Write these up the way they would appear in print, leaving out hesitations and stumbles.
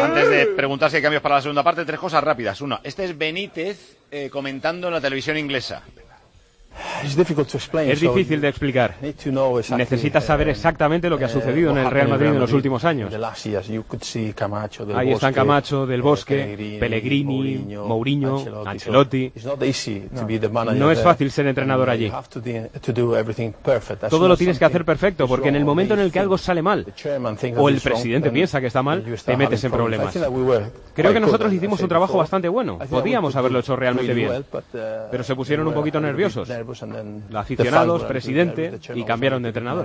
Antes de preguntar si hay cambios para la segunda parte, 3 cosas rápidas. Una, este es Benítez comentando en la televisión inglesa. Es difícil de explicar. Necesitas saber exactamente lo que ha sucedido en el Real Madrid en los últimos años. Ahí están Camacho, Del Bosque, Pellegrini, Mourinho, Ancelotti. No es fácil ser entrenador allí. Todo lo tienes que hacer perfecto, porque en el momento en el que algo sale mal, o el presidente piensa que está mal, te metes en problemas. Creo que nosotros hicimos un trabajo bastante bueno. Podíamos haberlo hecho realmente bien, pero se pusieron un poquito nerviosos. Los aficionados, presidente, y cambiaron de entrenador.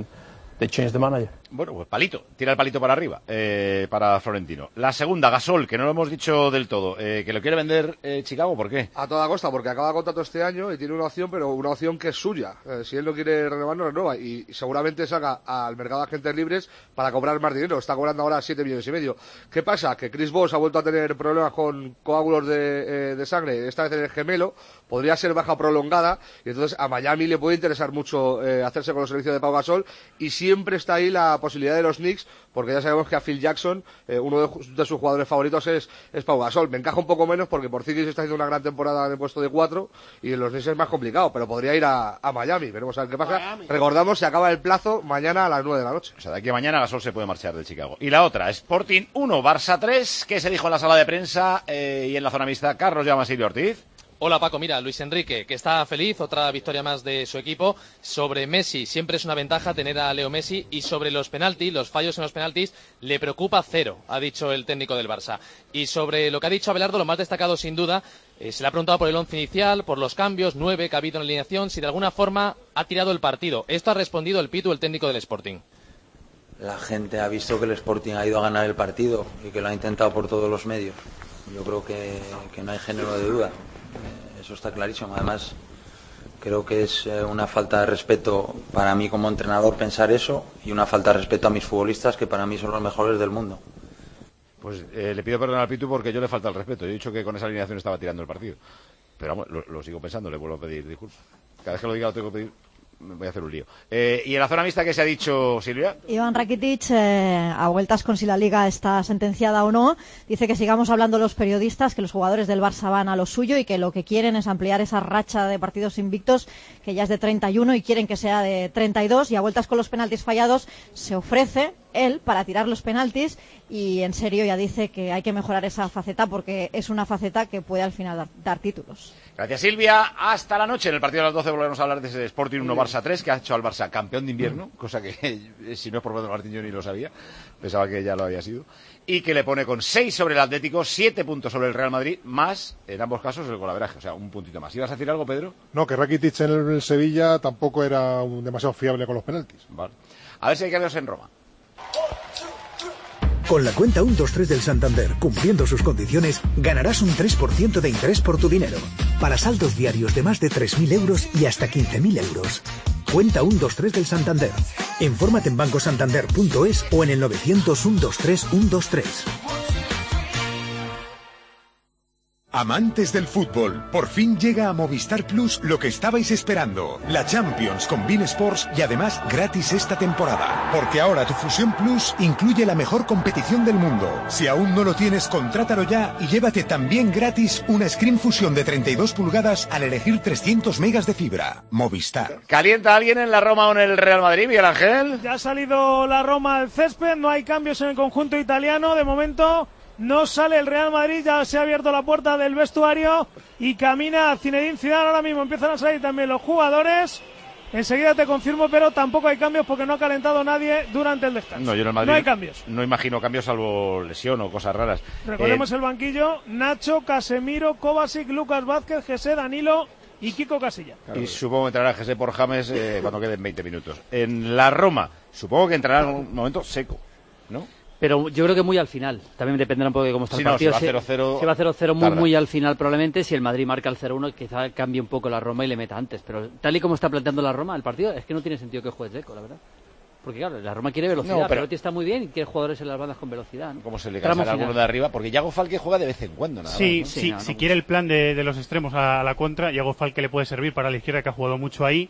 Bueno, pues palito, tira el palito para arriba, para Florentino. La segunda, Gasol, que no lo hemos dicho del todo, que lo quiere vender Chicago, ¿por qué? A toda costa, porque acaba contrato este año y tiene una opción, pero una opción que es suya. Si él no quiere renovar, no renueva. Y seguramente saca al mercado de agentes libres para cobrar más dinero. Está cobrando ahora 7,5 millones. ¿Qué pasa? Que Chris Bosh ha vuelto a tener problemas con coágulos de sangre, esta vez en el gemelo. Podría ser baja prolongada, y entonces a Miami le puede interesar mucho hacerse con los servicios de Pau Gasol, y siempre está ahí la posibilidad de los Knicks, porque ya sabemos que a Phil Jackson, uno de sus jugadores favoritos es Pau Gasol. Me encaja un poco menos porque Porzingis está haciendo una gran temporada en el puesto de 4 y en los Knicks es más complicado, pero podría ir a Miami. Veremos a ver qué pasa. Miami. Recordamos, se acaba el plazo mañana a las 9 de la noche. O sea, de aquí a mañana Gasol se puede marchar de Chicago. Y la otra, Sporting 1, Barça 3, que se dijo en la sala de prensa y en la zona mixta. Carlos llama a Silvio Ortiz. Hola Paco, mira, Luis Enrique, que está feliz, otra victoria más de su equipo. Sobre Messi, siempre es una ventaja tener a Leo Messi, y sobre los penaltis, los fallos en los penaltis, le preocupa 0, ha dicho el técnico del Barça. Y sobre lo que ha dicho Abelardo, lo más destacado sin duda, se le ha preguntado por el once inicial, por los cambios, 9 que ha habido en la alineación, si de alguna forma ha tirado el partido. Esto ha respondido el Pitu, el técnico del Sporting. La gente ha visto que el Sporting ha ido a ganar el partido y que lo ha intentado por todos los medios. Yo creo que no hay género de duda. Eso está clarísimo. Además, creo que es una falta de respeto para mí como entrenador pensar eso, y una falta de respeto a mis futbolistas, que para mí son los mejores del mundo. Pues le pido perdón al Pitu porque yo le falta el respeto. Yo he dicho que con esa alineación estaba tirando el partido. Pero vamos, lo sigo pensando, le vuelvo a pedir disculpas. Cada vez que lo diga lo tengo que pedir. Me voy a hacer un lío. ¿Y en la zona mixta qué se ha dicho, Silvia? Iván Rakitic, a vueltas con si la Liga está sentenciada o no, dice que sigamos hablando los periodistas, que los jugadores del Barça van a lo suyo y que lo que quieren es ampliar esa racha de partidos invictos, que ya es de 31, y quieren que sea de 32, y a vueltas con los penaltis fallados se ofrece él para tirar los penaltis, y en serio ya dice que hay que mejorar esa faceta porque es una faceta que puede al final dar títulos. Gracias, Silvia. Hasta la noche. En el partido de las 12 volveremos a hablar de ese Sporting 1 Barça 3, que ha hecho al Barça campeón de invierno, cosa que si no es por Pedro Martín yo ni lo sabía, pensaba que ya lo había sido, y que le pone con 6 sobre el Atlético, 7 puntos sobre el Real Madrid, más, en ambos casos, el golaveraje, o sea, un puntito más. ¿Ibas a decir algo, Pedro? No, que Rakitic en el Sevilla tampoco era demasiado fiable con los penaltis. Vale. A ver si hay cambios en Roma. Con la cuenta 123 del Santander, cumpliendo sus condiciones, ganarás un 3% de interés por tu dinero. Para saldos diarios de más de 3.000 euros y hasta 15.000 euros. Cuenta 123 del Santander. Infórmate en bancosantander.es o en el 900 123 123. Amantes del fútbol, por fin llega a Movistar Plus lo que estabais esperando, la Champions con beIN Sports, y además gratis esta temporada, porque ahora tu Fusión Plus incluye la mejor competición del mundo. Si aún no lo tienes, contrátalo ya y llévate también gratis una Screen Fusión de 32 pulgadas al elegir 300 megas de fibra. Movistar. ¿Calienta alguien en la Roma o en el Real Madrid, Miguel Ángel? Ya ha salido la Roma al césped, no hay cambios en el conjunto italiano, de momento. No sale el Real Madrid, ya se ha abierto la puerta del vestuario y camina Zinedine Zidane. Ahora mismo empiezan a salir también los jugadores. Enseguida te confirmo, pero tampoco hay cambios porque no ha calentado nadie durante el descanso. No, yo en el Madrid no hay cambios. No imagino cambios salvo lesión o cosas raras. Recordemos el banquillo: Nacho, Casemiro, Kovacic, Lucas Vázquez, José, Danilo y Kiko Casilla. Y supongo que entrará José por James cuando queden 20 minutos. En la Roma, supongo que entrará en un momento seco, ¿no? Pero yo creo que muy al final. También dependerá un poco de cómo está el partido. Si va 0-0, si va 0-0 muy al final probablemente. Si el Madrid marca el 0-1, quizá cambie un poco la Roma y le meta antes. Pero tal y como está planteando la Roma el partido, es que no tiene sentido que juegue Dzeko, la verdad. Porque claro, la Roma quiere velocidad, pero Perotti está muy bien y quiere jugadores en las bandas con velocidad, ¿no? Como se le cansará alguno de arriba, porque Yago Falque juega de vez en cuando, nada más, Si quiere el plan de los extremos a la contra, Yago Falque le puede servir para la izquierda, que ha jugado mucho ahí.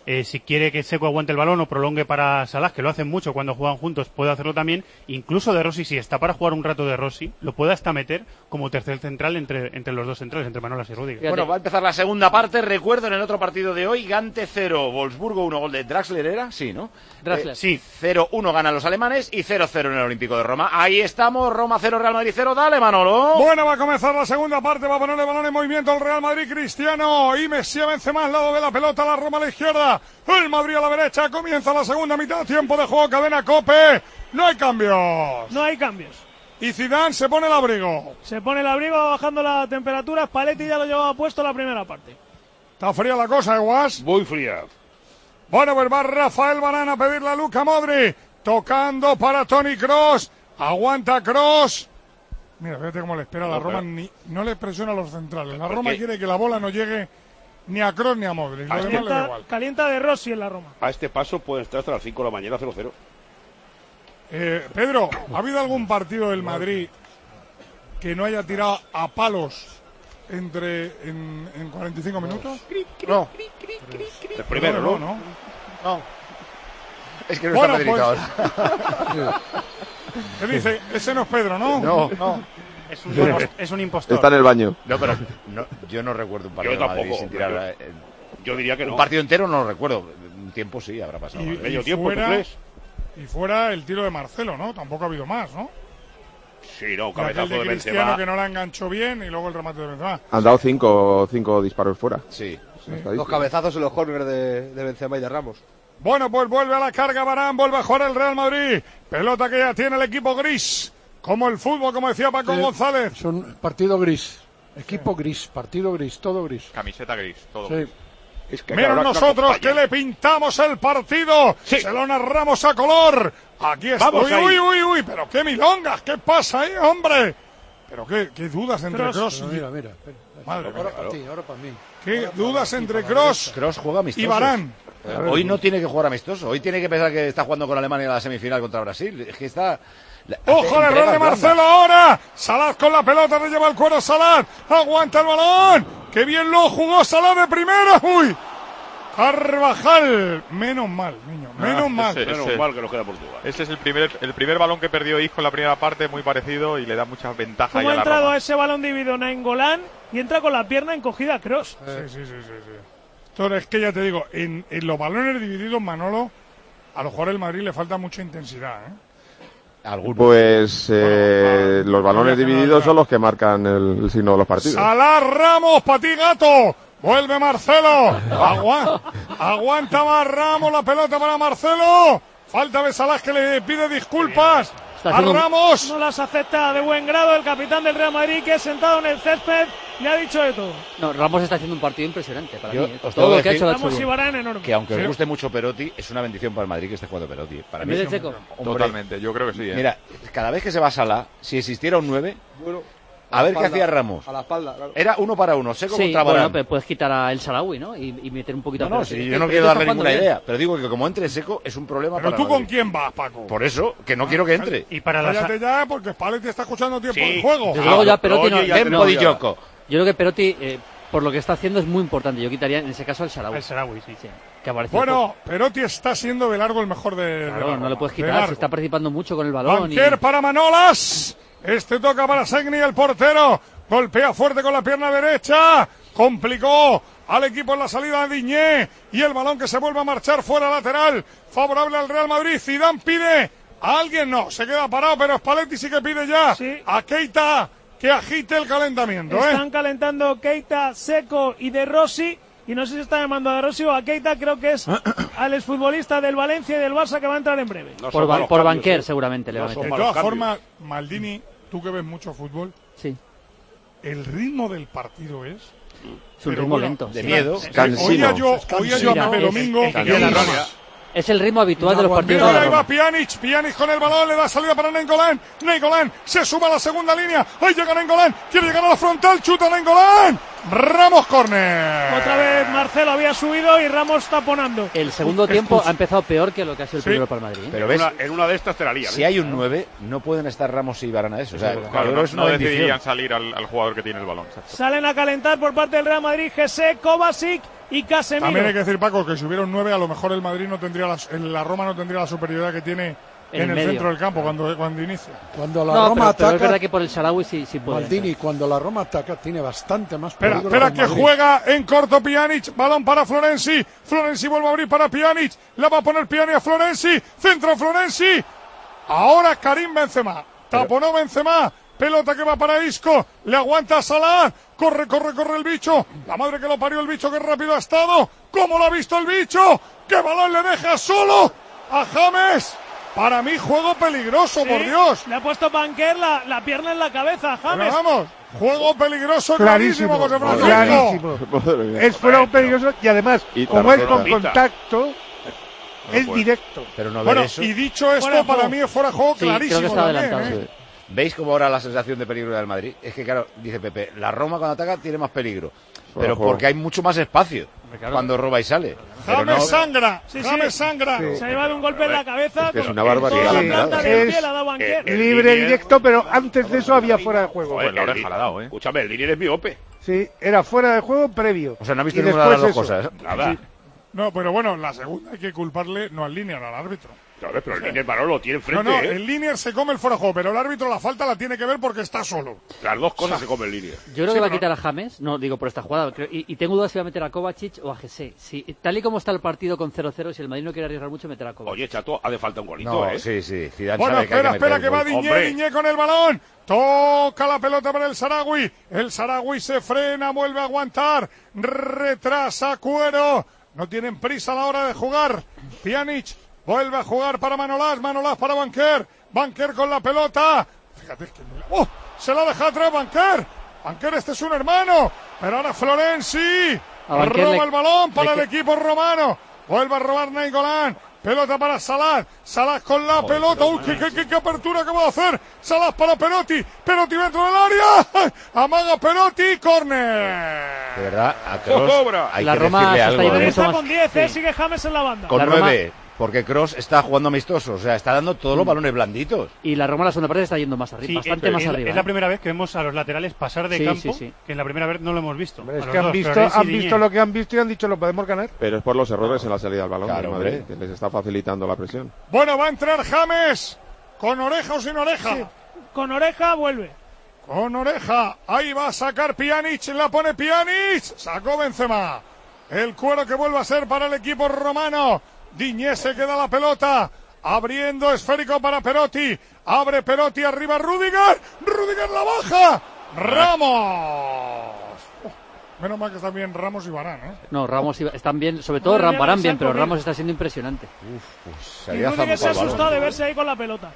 si quiere que Seco aguante el balón o prolongue para Salah, que lo hacen mucho cuando juegan juntos, puede hacerlo también. Incluso De Rossi, si está para jugar un rato De Rossi, lo puede hasta meter como tercer central entre los dos centrales, entre Manolas y Rudiger. Bueno, va a empezar la segunda parte. Recuerdo en el otro partido de hoy, Gante 0, Wolfsburgo 1, gol de Draxler, ¿era? Sí, ¿no? Draxler. Sí, 0-1 ganan los alemanes y 0-0 en el Olímpico de Roma. Ahí estamos, Roma 0, Real Madrid 0. Dale, Manolo. Bueno, va a comenzar la segunda parte, va a poner el balón en movimiento el Real Madrid, Cristiano y Messi vence más al lado de la pelota, la Roma a la izquierda, el Madrid a la derecha. Comienza la segunda mitad, tiempo de juego, cadena COPE. No hay cambios. No hay cambios. Y Zidane se pone el abrigo. Se pone el abrigo, va bajando la temperatura. Spalletti ya lo llevaba puesto la primera parte. Está fría la cosa, Guas. Muy fría. Bueno, pues va Rafael Varane a pedirle a Luka Modric. Tocando para Toni Kroos. Aguanta Kroos. Mira, fíjate cómo le espera a la Roma. No le presiona a los centrales. La Roma quiere que la bola no llegue ni a Kroos ni a Modric. Lo demás le da igual. Calienta De Rossi en la Roma. A este paso puede estar hasta las 5 de la mañana 0-0. Pedro, ¿ha habido algún partido del Madrid que no haya tirado a palos en 45 minutos? No. El primero, no. Es que no está Pedrito ahora. ¿Qué dice? Ese no es Pedro, ¿no? No. Es un impostor. Está en el baño. No, pero yo no recuerdo un partido de Madrid sin tirar. Yo diría que no. Un partido entero no lo recuerdo. Un tiempo sí habrá pasado. Medio tiempo, ¿tú crees? Y fuera el tiro de Marcelo, ¿no? Tampoco ha habido más, ¿no? Sí, no, cabezazo de Cristiano Benzema, que no la enganchó bien, y luego el remate de Benzema. Han dado cinco disparos fuera. Sí. Dos cabezazos en los córneres de Benzema y de Ramos. Bueno, pues vuelve a la carga Varane, vuelve a jugar el Real Madrid. Pelota que ya tiene el equipo gris. Como el fútbol, como decía Paco González. Es un partido gris. Equipo gris, partido gris, todo gris. Camiseta gris, todo sí. gris. Es que menos nosotros que le pintamos el partido. Sí. Se lo narramos a color. Aquí está. Uy, pero qué milongas, ¿qué pasa ahí, hombre? Pero qué dudas entre Kroos. Mira. Madre mía. Ahora para ti, ahora para mí. Qué dudas entre Kroos juega amistoso y Varane. Hoy no tiene que jugar amistoso. Hoy tiene que pensar que está jugando con Alemania en la semifinal contra Brasil. Es que está... ¡Ojo al error de Marcelo ahora! Salah con la pelota, le lleva el cuero Salah. ¡Aguanta el balón! ¡Qué bien lo jugó Salah de primera! ¡Uy! Carvajal. Menos mal, niño. Menos mal que nos queda Portugal. Ese es el primer balón que perdió Isco en la primera parte, muy parecido, y le da muchas ventajas. ¿Cómo ha entrado a ese balón dividido Nainggolan y entra con la pierna encogida Kroos? Sí. Entonces, es que ya te digo, en los balones divididos, Manolo, a los jugadores del Madrid le falta mucha intensidad, ¿Algunos? Pues los balones divididos son los que marcan el signo de los partidos. Salah, Ramos, para ti, gato. Vuelve Marcelo. Aguanta más Ramos, la pelota para Marcelo. Falta de Salah que le pide disculpas a Ramos. No las acepta de buen grado el capitán del Real Madrid, que es sentado en el césped y ha dicho de todo. No, Ramos está haciendo un partido impresionante para mí. Todo lo que ha hecho Ramos y Varane enorme. Que aunque os guste mucho Perotti, es una bendición para el Madrid que esté jugando Perotti. Para mí es Seco. Totalmente, yo creo que sí. Mira, cada vez que se va Salah, si existiera un 9... A ver qué hacía Ramos. A la espalda, claro. Era 1 para 1, Seco contra Varane. Bueno, pero puedes quitar a El Shaarawy, ¿no? Y meter un poquito a sí, yo no quiero darle ninguna idea, pero digo que como entre Seco es un problema pero para tú con quién vas, Paco. Por eso, que no quiero que entre. Y para cállate ya, porque Spalletti está escuchando tiempo del juego. Desde luego ya Perotti Tempo di gioco. Yo creo que Perotti, por lo que está haciendo, es muy importante. Yo quitaría en ese caso al Shaarawy. El Shaarawy, sí. Que bueno, Perotti está siendo de largo el mejor de Claro, no le puedes quitar, se está participando mucho con el balón. Banquer para Manolas. Toca para Segni, el portero. Golpea fuerte con la pierna derecha. Complicó al equipo en la salida de Diñé. Y el balón que se vuelve a marchar fuera lateral. Favorable al Real Madrid. Zidane pide a alguien, no, se queda parado, pero Spalletti sí que pide ya a Keita que agite el calentamiento. Están calentando Keita, Seco y De Rossi. Y no sé si está llamando a De Rossi o a Keita, creo que es al exfutbolista del Valencia y del Barça que va a entrar en breve. No por Banquer seguramente le va a meter. De todas formas, Maldini, tú que ves mucho fútbol, el ritmo del partido es un ritmo lento. De miedo. Oía yo a Pepe Domingo. Es el ritmo habitual de los partidos. Mira, ahí va Pjanic con el balón, le da salida para Nainggolan. Nainggolan se suma a la segunda línea. Ahí llega Nainggolan, quiere llegar a la frontal, chuta Nainggolan. Ramos, córner. Otra vez Marcelo había subido y Ramos taponando. El segundo tiempo ha empezado peor que lo que ha sido el primero para el Madrid. Pero ves, en una de estas te la lían. Si hay un 9, no pueden estar Ramos y Varane eso. O sea, claro, no decidirían salir al jugador que tiene el balón. Salen a calentar por parte del Real Madrid Jesse, Kovacic y Casemiro. También hay que decir, Paco, que si hubiera un 9, a lo mejor el Madrid no tendría la Roma no tendría la superioridad que tiene en el centro del campo cuando inicia. Cuando la Roma ataca, pero es verdad que por el Shaarawy sí puede. Maldini, cuando la Roma ataca, tiene bastante más peligro. Espera que juega en corto Pjanic, balón para Florenzi. Florenzi vuelve a abrir para Pjanic, la va a poner Pjanic a Florenzi, centro Florenzi. Ahora Karim Benzema, taponó Benzema, pelota que va para Isco, le aguanta a Salah, corre el bicho, la madre que lo parió el bicho, que rápido ha estado, ¿cómo lo ha visto el bicho? ¿Qué balón le deja solo a James? Para mí, juego peligroso, sí, por Dios. Le ha puesto Banquer la pierna en la cabeza a James. Pero vamos, juego peligroso clarísimo, José Francisco. Clarísimo. Es fuera peligroso y además, como es con contacto, es directo. Pero no bueno, eso. Y dicho esto, para mí es fuera de juego clarísimo. Creo que está adelantado. Sí. ¿Veis cómo ahora la sensación de peligro del Madrid? Es que, claro, dice Pepe, la Roma cuando ataca tiene más peligro. Pero porque hay mucho más espacio cuando roba y sale. James sangra, James sangra. Sí. Se ha llevado un golpe en la cabeza. Es una barbaridad. Libre, directo, pero antes de eso había fuera de juego. Joder, la oreja la ha dado, Escúchame, el Linier es miope. Sí, era fuera de juego previo. O sea, no ha visto ninguna de las dos cosas. Nada. Sí. No, pero bueno, la segunda hay que culparle no al Linier, al árbitro. Claro, pero el Linier Barón lo tiene enfrente. No, el Linier se come el fuera de juego, pero el árbitro la falta la tiene que ver porque está solo. Las dos cosas se come el Linier. Yo creo que va a quitar a James, no digo por esta jugada, y tengo dudas si va a meter a Kovacic o a Gese. Si, tal y como está el partido con 0-0, si el Madrid no quiere arriesgar mucho, meterá a Kovacic. Oye, Chato, hace falta un golito, no, Sí. Zidane bueno, sabe espera que va Diñé con el balón. Toca la pelota para el Shaarawy. El Shaarawy se frena, vuelve a aguantar. Retrasa Cuero. No tienen prisa a la hora de jugar. Pjanic vuelve a jugar para Manolas para Banquer con la pelota. Fíjate que se la deja atrás Banquer, este es un hermano. Pero ahora Florenzi roba el balón para el equipo romano. Vuelve a robar Nainggolan. Pelota para Salah con la pelota. Uy, qué apertura que va a hacer. Salah para Perotti dentro del área. Amaga Perotti, córner. De verdad, a Kroos hay la que Roma decirle algo. Está con 10, sigue James en la banda. Con 9, porque Kroos está jugando amistoso, o sea, está dando todos los balones blanditos. Y la Roma la segunda parte está yendo más arriba, bastante más arriba. Es la primera vez que vemos a los laterales pasar de campo, que en la primera vez no lo hemos visto. Es que han visto lo que han visto y han dicho lo podemos ganar. Pero es por los errores en la salida del balón del Madrid, que les está facilitando la presión. Bueno, va a entrar James, con oreja o sin oreja. Sí. Con oreja vuelve. Con oreja, ahí va a sacar Pjanic, la pone Pjanic, sacó Benzema. El cuero que vuelve a ser para el equipo romano. Diñé se queda la pelota, abriendo esférico para Perotti, abre Perotti, arriba Rüdiger la baja, Ramos. Menos mal que están bien Ramos y Varane, No, Ramos están bien, sobre todo Varane bien, pero Ramos está siendo impresionante. Y Rüdiger se ha asustado de verse ahí con la pelota.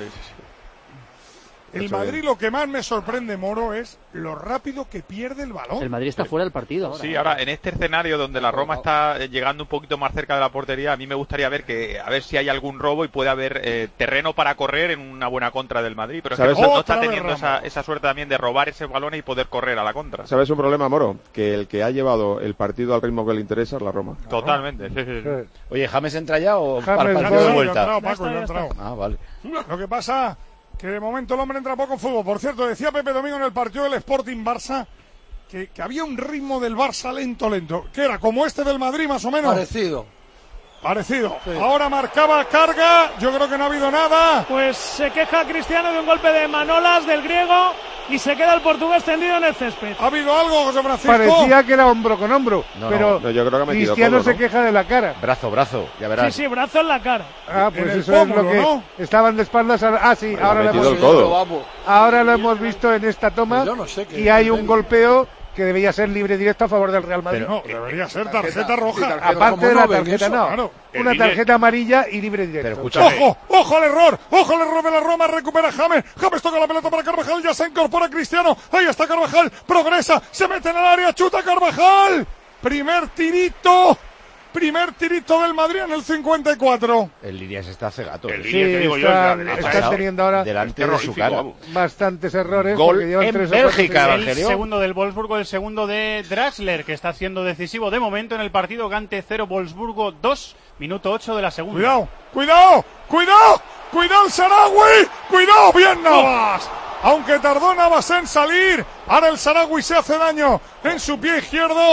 El Madrid lo que más me sorprende, Moro, es lo rápido que pierde el balón. El Madrid está fuera del partido ahora. Sí, ahora en este escenario donde la Roma está llegando un poquito más cerca de la portería, a mí me gustaría ver a ver si hay algún robo y puede haber terreno para correr en una buena contra del Madrid. Pero es que no está teniendo esa suerte también de robar ese balón y poder correr a la contra. ¿Sabes un problema, Moro? Que el que ha llevado el partido al ritmo que le interesa es la Roma. Totalmente. Sí. Oye, ¿James entra ya o para el partido de vuelta? Ya ha entrado. Ah, vale. Lo que pasa que de momento el hombre entra poco en fútbol. Por cierto, decía Pepe Domingo en el partido del Sporting Barça que había un ritmo del Barça lento, que era como este del Madrid más o menos. Parecido. Sí. Ahora marcaba carga, yo creo que no ha habido nada. Pues se queja Cristiano de un golpe de Manolas del griego y se queda el portugués tendido en el césped. ¿Ha habido algo, José Francisco? Parecía que era hombro con hombro, pero yo creo que ha metido Cristiano codo, se queja de la cara. Brazo, ya verás. Sí, brazo en la cara. Pues eso pómulo, es lo que estaban de espaldas. Sí, ahora lo hemos visto. Ahora lo hemos visto en esta toma y hay un golpeo que debería ser libre directo a favor del Real Madrid. Pero no, debería ser tarjeta roja. Aparte de la tarjeta, claro. Una tarjeta amarilla y libre directo. ¡Ojo al error de la Roma! Recupera James toca la pelota para Carvajal, ya se incorpora Cristiano. Ahí está Carvajal, progresa, se mete en el área, chuta Carvajal. Primer tirito del Madrid en el 54. El Linier se está cegato. Está teniendo ahora delante de su cara bastantes errores. Gol en Bélgica, el segundo del Wolfsburgo, el segundo de Draxler, que está siendo decisivo de momento en el partido. Gante 0, Wolfsburgo 2, minuto 8 de la segunda. Cuidado el Shaarawy, cuidado, bien Navas. Aunque tardó Navas en salir, ahora el Shaarawy se hace daño en su pie izquierdo.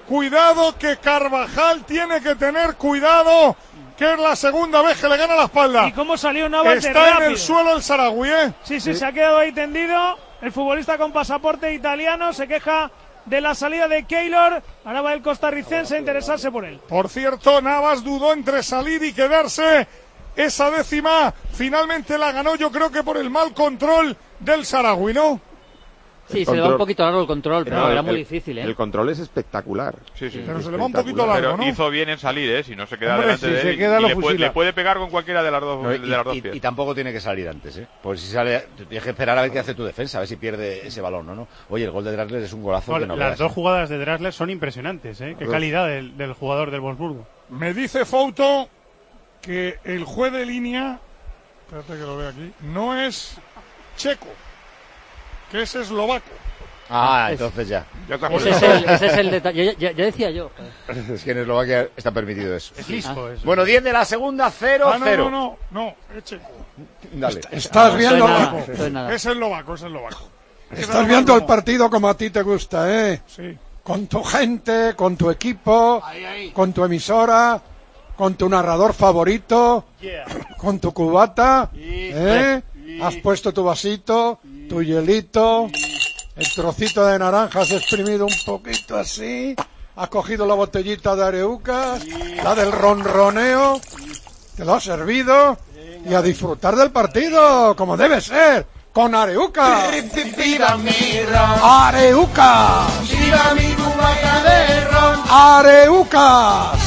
Cuidado que Carvajal tiene que tener cuidado, que es la segunda vez que le gana la espalda. ¿Y cómo salió Navas de Está rápido? en el suelo el Saharaui, ¿eh? Sí, se ha quedado ahí tendido. El futbolista con pasaporte italiano se queja de la salida de Keylor. Ahora va el costarricense a interesarse por él. Por cierto, Navas dudó entre salir y quedarse. Esa décima finalmente la ganó, yo creo que por el mal control del Saharaui, ¿no? Sí, se le va un poquito largo el control, pero era muy difícil, ¿eh? El control es espectacular. Sí, sí. Pero se le va un poquito largo, pero ¿no? hizo bien en salir, ¿eh? Si no se queda Hombre, delante si de se él. queda, Y lo le fusila. puede pegar con cualquiera de las dos, de las dos pies. Y tampoco tiene que salir antes, ¿eh? Pues si sale, tienes que esperar a ver qué hace tu defensa, a ver si pierde ese balón, ¿no? Oye, el gol de Drasler es un golazo No, que no las veas, dos ¿eh? jugadas de Drasler son impresionantes, ¿eh? Qué calidad del jugador del Wolfsburgo. Me dice Fouto que el juez de línea, espérate que lo vea aquí, no es checo, que es eslovaco. Entonces ya. Ese es el detalle. Ya decía yo. Es que en Eslovaquia está permitido eso. Es listo eso. Bueno, 10 de la segunda, 0-0. No, es checo. Dale. Estás viendo, Es eslovaco. estás viendo el partido como a ti te gusta, ¿eh? Sí. Con tu gente, con tu equipo, con tu emisora, con tu narrador favorito, con tu cubata, ¿eh? Has puesto tu vasito, tu hielito, el trocito de naranja has exprimido un poquito así, has cogido la botellita de Areucas, la del ronroneo, te lo has servido y a disfrutar del partido, como debe ser, con Areucas. Areucas. Areucas.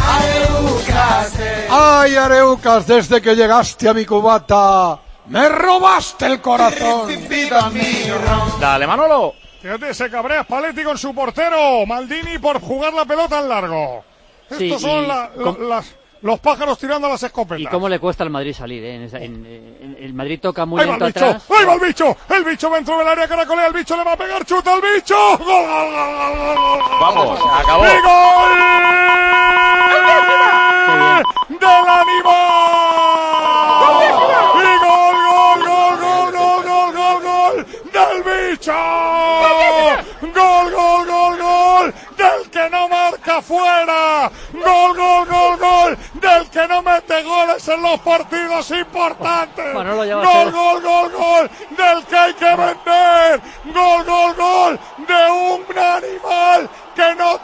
Ay, Areucas, desde que llegaste a mi cubata, me robaste el corazón. Dale, Manolo. Fíjate, se cabrea Spalletti con su portero, Maldini, por jugar la pelota en largo. Sí, Estos son los pájaros tirando las escopetas. Y cómo le cuesta al Madrid salir, ¿eh? El Madrid toca muy ¡Ahí va el lento bicho! atrás. ¡Ahí va el bicho! El bicho va dentro del área, caracolea, el bicho le va a pegar, chuta el bicho. ¡Gol, gol, gol, gol, gol, gol! Vamos, acabó. ¡Y gol! ¡Del animal! ¡Y gol, gol, gol, gol, gol, gol, gol, gol! ¡Del bicho! ¡Gol, gol, gol, gol! ¡Del que no marca fuera! ¡Gol, gol, gol, gol! ¡Del que no mete goles en los partidos importantes! Manolo, ya va a ¡Gol, ser. gol, gol, gol! ¡Del que hay que vender! ¡Gol, gol, gol! ¡De un animal que no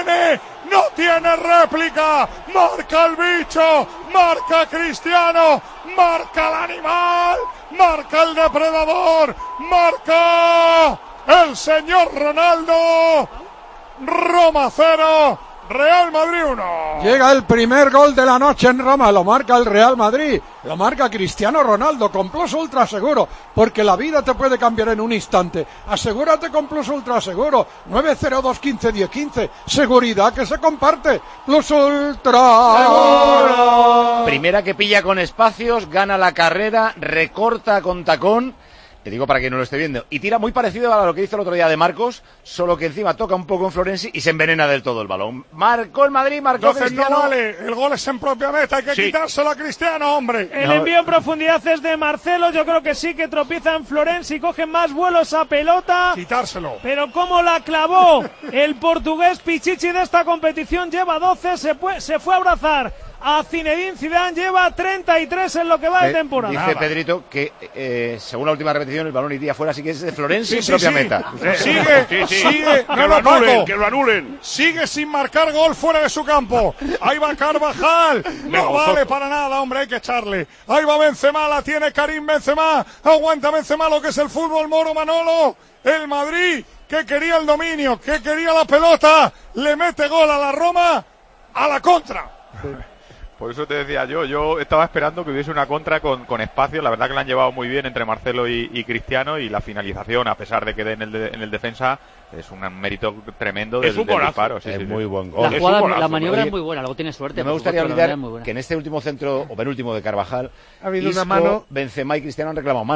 tiene réplica! ¡Marca el bicho! ¡Marca Cristiano! ¡Marca el animal! ¡Marca el depredador! ¡Marca el señor Ronaldo! Roma 0, Real Madrid 1. Llega el primer gol de la noche en Roma, lo marca el Real Madrid, lo marca Cristiano Ronaldo con Plus Ultra Seguro, porque la vida te puede cambiar en un instante. Asegúrate con Plus Ultra Seguro, 902 15 10 15, seguridad que se comparte. Plus Ultra Seguro. Primera que pilla con espacios, gana la carrera, recorta con tacón. Te digo para que no lo esté viendo. Y tira muy parecido a lo que hizo el otro día de Marcos, solo que encima toca un poco en Florenzi y se envenena del todo el balón. Marcó el Madrid, marcó Entonces Cristiano. no vale, el gol es en propia meta, hay que quitárselo a Cristiano, hombre. El envío en profundidad es de Marcelo, yo creo que sí, que tropieza en Florenzi, coge más vuelos a pelota. Quitárselo. Pero cómo la clavó el portugués Pichichi de esta competición, lleva 12, se fue a abrazar a Zinedine Zidane, lleva 33 en lo que va de temporada. Dice Pedrito que según la última repetición el balón iría fuera, así que es de Florenzi propia meta. Sigue, que lo anulen. Sigue sin marcar gol fuera de su campo. Ahí va Carvajal. No vale para nada, hombre, hay que echarle. Ahí va Benzema, la tiene Karim Benzema. Aguanta Benzema lo que es el fútbol, Moro Manolo. El Madrid, que quería el dominio, que quería la pelota, le mete gol a la Roma a la contra. Por eso te decía yo estaba esperando que hubiese una contra con espacio. La verdad que la han llevado muy bien entre Marcelo y Cristiano, y la finalización, a pesar de que en el defensa, es un mérito tremendo del disparo. Sí, muy buen gol. La maniobra es muy buena, luego tiene suerte. No me gustaría olvidar que en este último centro, o penúltimo de Carvajal, ha habido una mano. Benzema y Cristiano han reclamado mano.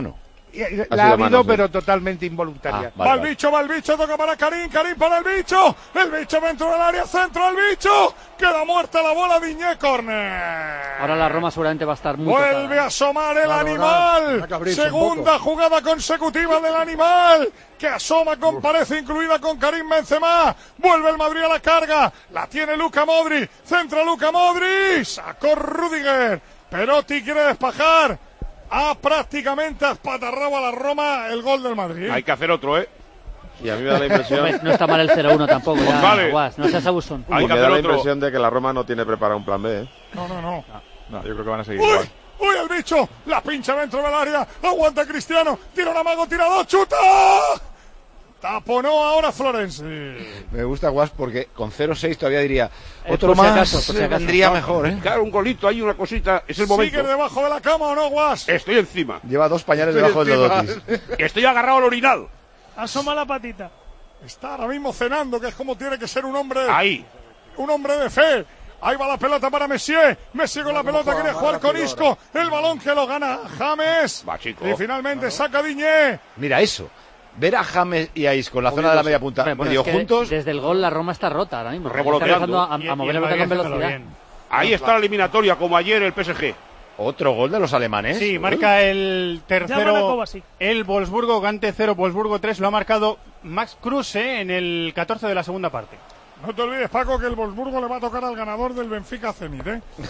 La ha habido, pero totalmente involuntaria. Va el bicho, toca para Karim para el bicho dentro del área, centro al bicho, queda muerta la bola, Diñé, córner. Ahora la Roma seguramente va a estar muy vuelve tocada. a asomar el animal, segunda jugada consecutiva del animal, que asoma con pared incluida con Karim Benzema, vuelve el Madrid a la carga, la tiene Luka Modric, centra Luka Modric, sacó Rüdiger, Perotti quiere despejar, prácticamente espatarrado a la Roma el gol del Madrid. Hay que hacer otro, Y a mí me da la impresión... No está mal el 0-1 tampoco, ya, vale. Guas, no seas abusón. Me da la impresión de que la Roma no tiene preparado un plan B, No, yo creo que van a seguir igual. ¡Uy, el bicho! La pincha dentro del área, aguanta Cristiano, tira un amago, tira dos, ¡chuta! Taponó ahora Florenzi. Me gusta Guas porque con 0-6 todavía diría otro más vendría mejor, Claro, un golito, hay una cosita, es el momento. ¿Sigues debajo de la cama o no, Guas? Estoy encima. Lleva 2 pañales debajo del Dodotis. Estoy agarrado al orinal. Asoma la patita. Está ahora mismo cenando, que es como tiene que ser un hombre. Ahí. Un hombre de fe. Ahí va la pelota para Messi con la pelota quiere jugar con Isco. El balón que lo gana James. Va, chico. Y finalmente saca Diñé. Mira eso. Ver a James y a Isco en la zona de la media punta medio juntos. Desde el gol la Roma está rota ahora mismo. Revoloteando. Está a mover la pelota con velocidad. Ahí está la eliminatoria, como ayer el PSG. Otro gol de los alemanes. Sí, marca el tercero. El Wolfsburgo, Gante 0, Wolfsburgo 3. Lo ha marcado Max Kruse en el 14 de la segunda parte. No te olvides, Paco, que el Wolfsburgo le va a tocar al ganador del Benfica Zenit,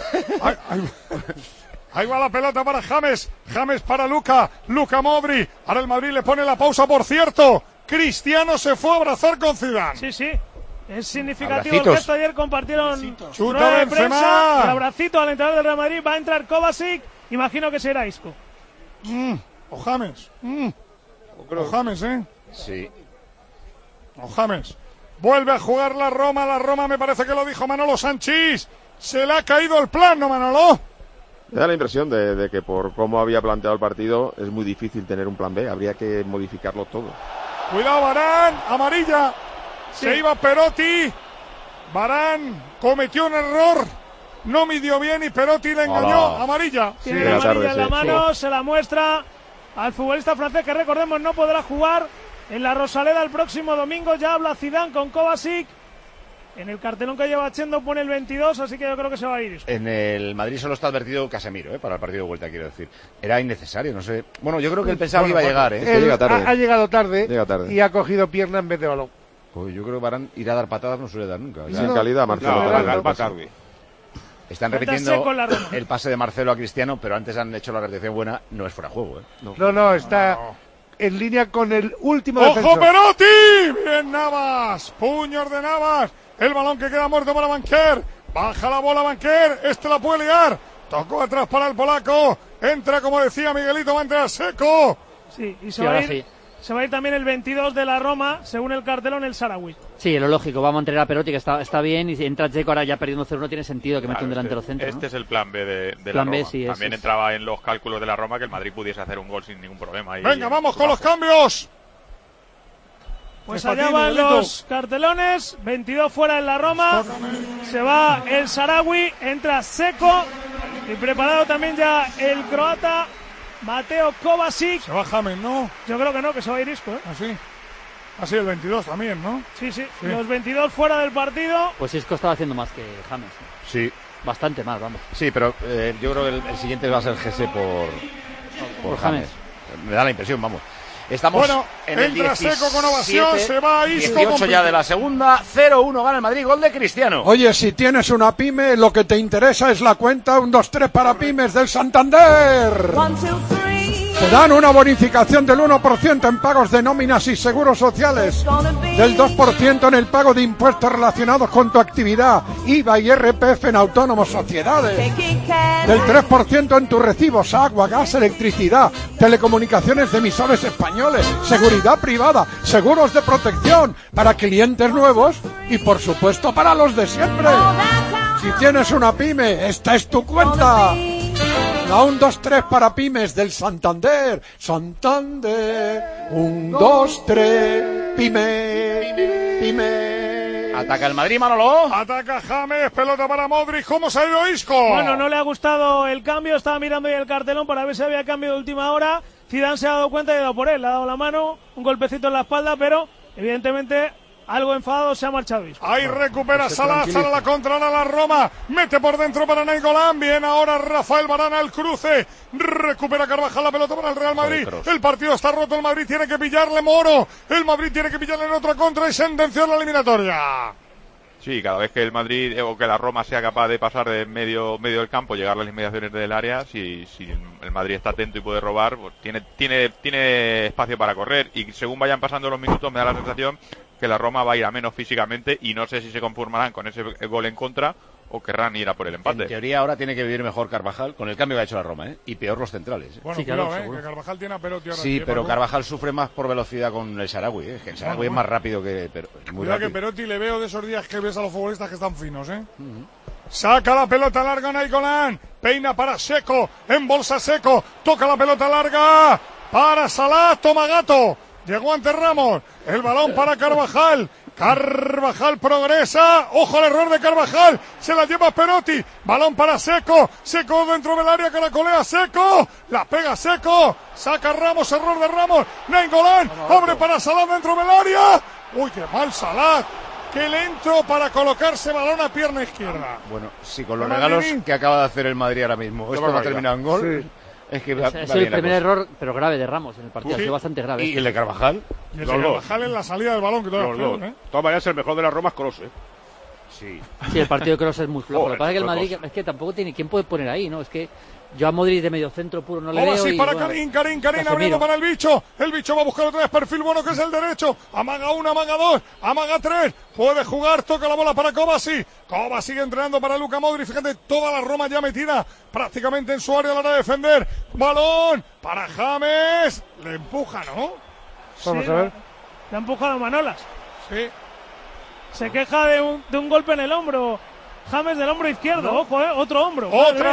Ahí va la pelota para James para Luka Modric. Ahora el Madrid le pone la pausa, por cierto. Cristiano se fue a abrazar con Zidane. Sí. Es significativo el gesto. Ayer compartieron rueda de prensa. El abracito al entrenador del Real Madrid. Va a entrar Kovacic. Imagino que será Isco. O James. O James, Sí. O James. Vuelve a jugar la Roma. La Roma, me parece que lo dijo Manolo Sanchís. Se le ha caído el plan, ¿no, Manolo? Me da la impresión de que por cómo había planteado el partido es muy difícil tener un plan B. Habría que modificarlo todo. Cuidado, Varane. Amarilla. Sí. Se iba Perotti. Varane cometió un error. No midió bien y Perotti le engañó. Amarilla. Tiene la amarilla en la mano. Se la muestra al futbolista francés, que recordemos no podrá jugar en la Rosaleda el próximo domingo. Ya habla Zidane con Kovacic. En el cartelón que lleva Chendo pone el 22, así que yo creo que se va a ir. En el Madrid solo está advertido Casemiro, para el partido de vuelta, quiero decir. Era innecesario, no sé. Bueno, yo creo que él pensaba que iba a llegar, Es que llega tarde. Ha llegado tarde. Llega tarde y ha cogido pierna en vez de balón. Pues yo creo que Varane ir a dar patadas no suele dar nunca. Sin calidad, Marcelo. Va tarde. Están repitiendo el pase de Marcelo a Cristiano, pero antes han hecho la repetición buena. No es fuera de juego, No, está en línea con el último ¡Ojo, defensor. Perotti! Bien, Navas. Puños de Navas. El balón que queda muerto para Banquer. Baja la bola Banquer. La puede liar. Tocó atrás para el polaco. Entra, como decía Miguelito, va a entrar Seco. Sí, y se va a ir también el 22 de la Roma, según el cartelón, el Sarawi. Sí, lo lógico. Vamos a mantener a Perotti, que está bien. Y si entra Dzeko ahora ya perdiendo 0, no tiene sentido que meta un delantero centro. Este es el plan B de plan la B, Roma. sí, también entraba en los cálculos de la Roma que el Madrid pudiese hacer un gol sin ningún problema. Venga, vamos con los cambios. Pues allá van los cartelones, 22 fuera en la Roma, se va el Sarawi, entra Seco y preparado también ya el croata Mateo Kovacic. Se va James, ¿no? Yo creo que no, que se va a ir Isco, Así el 22 también, ¿no? Sí. Los 22 fuera del partido. Pues Isco estaba haciendo más que James. Sí. Bastante más, vamos. Sí, pero yo creo que el siguiente va a ser Gese por James. Me da la impresión, vamos. Estamos en el 17, Seco con ovación, se va Isco 18 ya de la segunda, 0-1 gana el Madrid, gol de Cristiano. Oye, si tienes una pyme, lo que te interesa es la cuenta 1, 2, 3 para pymes del Santander. Te dan una bonificación del 1% en pagos de nóminas y seguros sociales, del 2% en el pago de impuestos relacionados con tu actividad, IVA y RPF en autónomos sociedades, del 3% en tus recibos, agua, gas, electricidad, telecomunicaciones de emisores españoles, seguridad privada, seguros de protección para clientes nuevos y por supuesto para los de siempre. Si tienes una pyme, esta es tu cuenta. La 1, 2, 3 para pymes del Santander. Santander. 1, 2, 3. Pyme. Ataca el Madrid, Manolo. Ataca James, pelota para Modric. ¿Cómo se ha ido Isco? Bueno, no le ha gustado el cambio. Estaba mirando ahí el cartelón para ver si había cambio de última hora. Zidane se ha dado cuenta y ha dado por él, le ha dado la mano, un golpecito en la espalda, pero evidentemente algo enfadado se ha marchado. Ahí recupera Salah, sale la contra la Roma, mete por dentro para Nainggolan, bien ahora Rafael Varane al cruce, recupera Carvajal la pelota para el Real Madrid, el partido está roto, el Madrid tiene que pillarle Moro, el Madrid tiene que pillarle en otra contra y sentenciar la eliminatoria. Sí, cada vez que el Madrid o que la Roma sea capaz de pasar de medio del campo, llegar a las inmediaciones del área, si el Madrid está atento y puede robar, pues tiene espacio para correr, y según vayan pasando los minutos me da la sensación que la Roma va a ir a menos físicamente, y no sé si se conformarán con ese gol en contra o querrán ir a por el empate. En teoría ahora tiene que vivir mejor Carvajal con el cambio que ha hecho la Roma, y peor los centrales. Bueno, sí, claro, que Carvajal tiene a Perotti ahora. Sí, pero Carvajal sufre más por velocidad con el Sarawi, que el Sarawi es más rápido que muy rápido. Que Perotti le veo de esos días que ves a los futbolistas que están finos, Saca la pelota larga Nainggolan, peina para Seco, embolsa Seco, toca la pelota larga para Salah, toma Gato, llegó ante Ramos, el balón para Carvajal. Carvajal progresa, ojo al error de Carvajal, se la lleva Perotti, balón para Seco, Seco dentro del área, caracolea Seco, la pega Seco, saca Ramos, error de Ramos, Nainggolan, abre para Salah dentro del área, uy, qué mal Salah, qué lento para colocarse balón a pierna izquierda. Bueno, sí, con los regalos que acaba de hacer el Madrid ahora mismo, esto no ha terminado en gol. Sí. Es el primer error, pero grave, de Ramos en el partido, ha sido bastante grave. ¿Y el de Carvajal? Y el de Carvajal en la salida del balón, que todavía es peor, De todas maneras, el mejor de la Roma es Kroos, Sí, el partido de Kroos es muy flojo. Lo que pasa es que el Madrid, es que tampoco tiene quién puede poner ahí, ¿no? Es que yo a Modric de medio centro puro no le veo. Sí, para Karim abriendo para el bicho va a buscar otra vez perfil bueno, que es el derecho, amaga 1, amaga 2, amaga 3, puede jugar, toca la bola para Kovacic sigue entrenando para Luka Modric, fíjate, toda la Roma ya metida prácticamente en su área a la hora de defender, balón para James, le empuja, ¿no? Vamos a ver. Le ha empujado Manolas. Sí. Se queja de un golpe en el hombro. James del hombro izquierdo, ojo, otro hombro.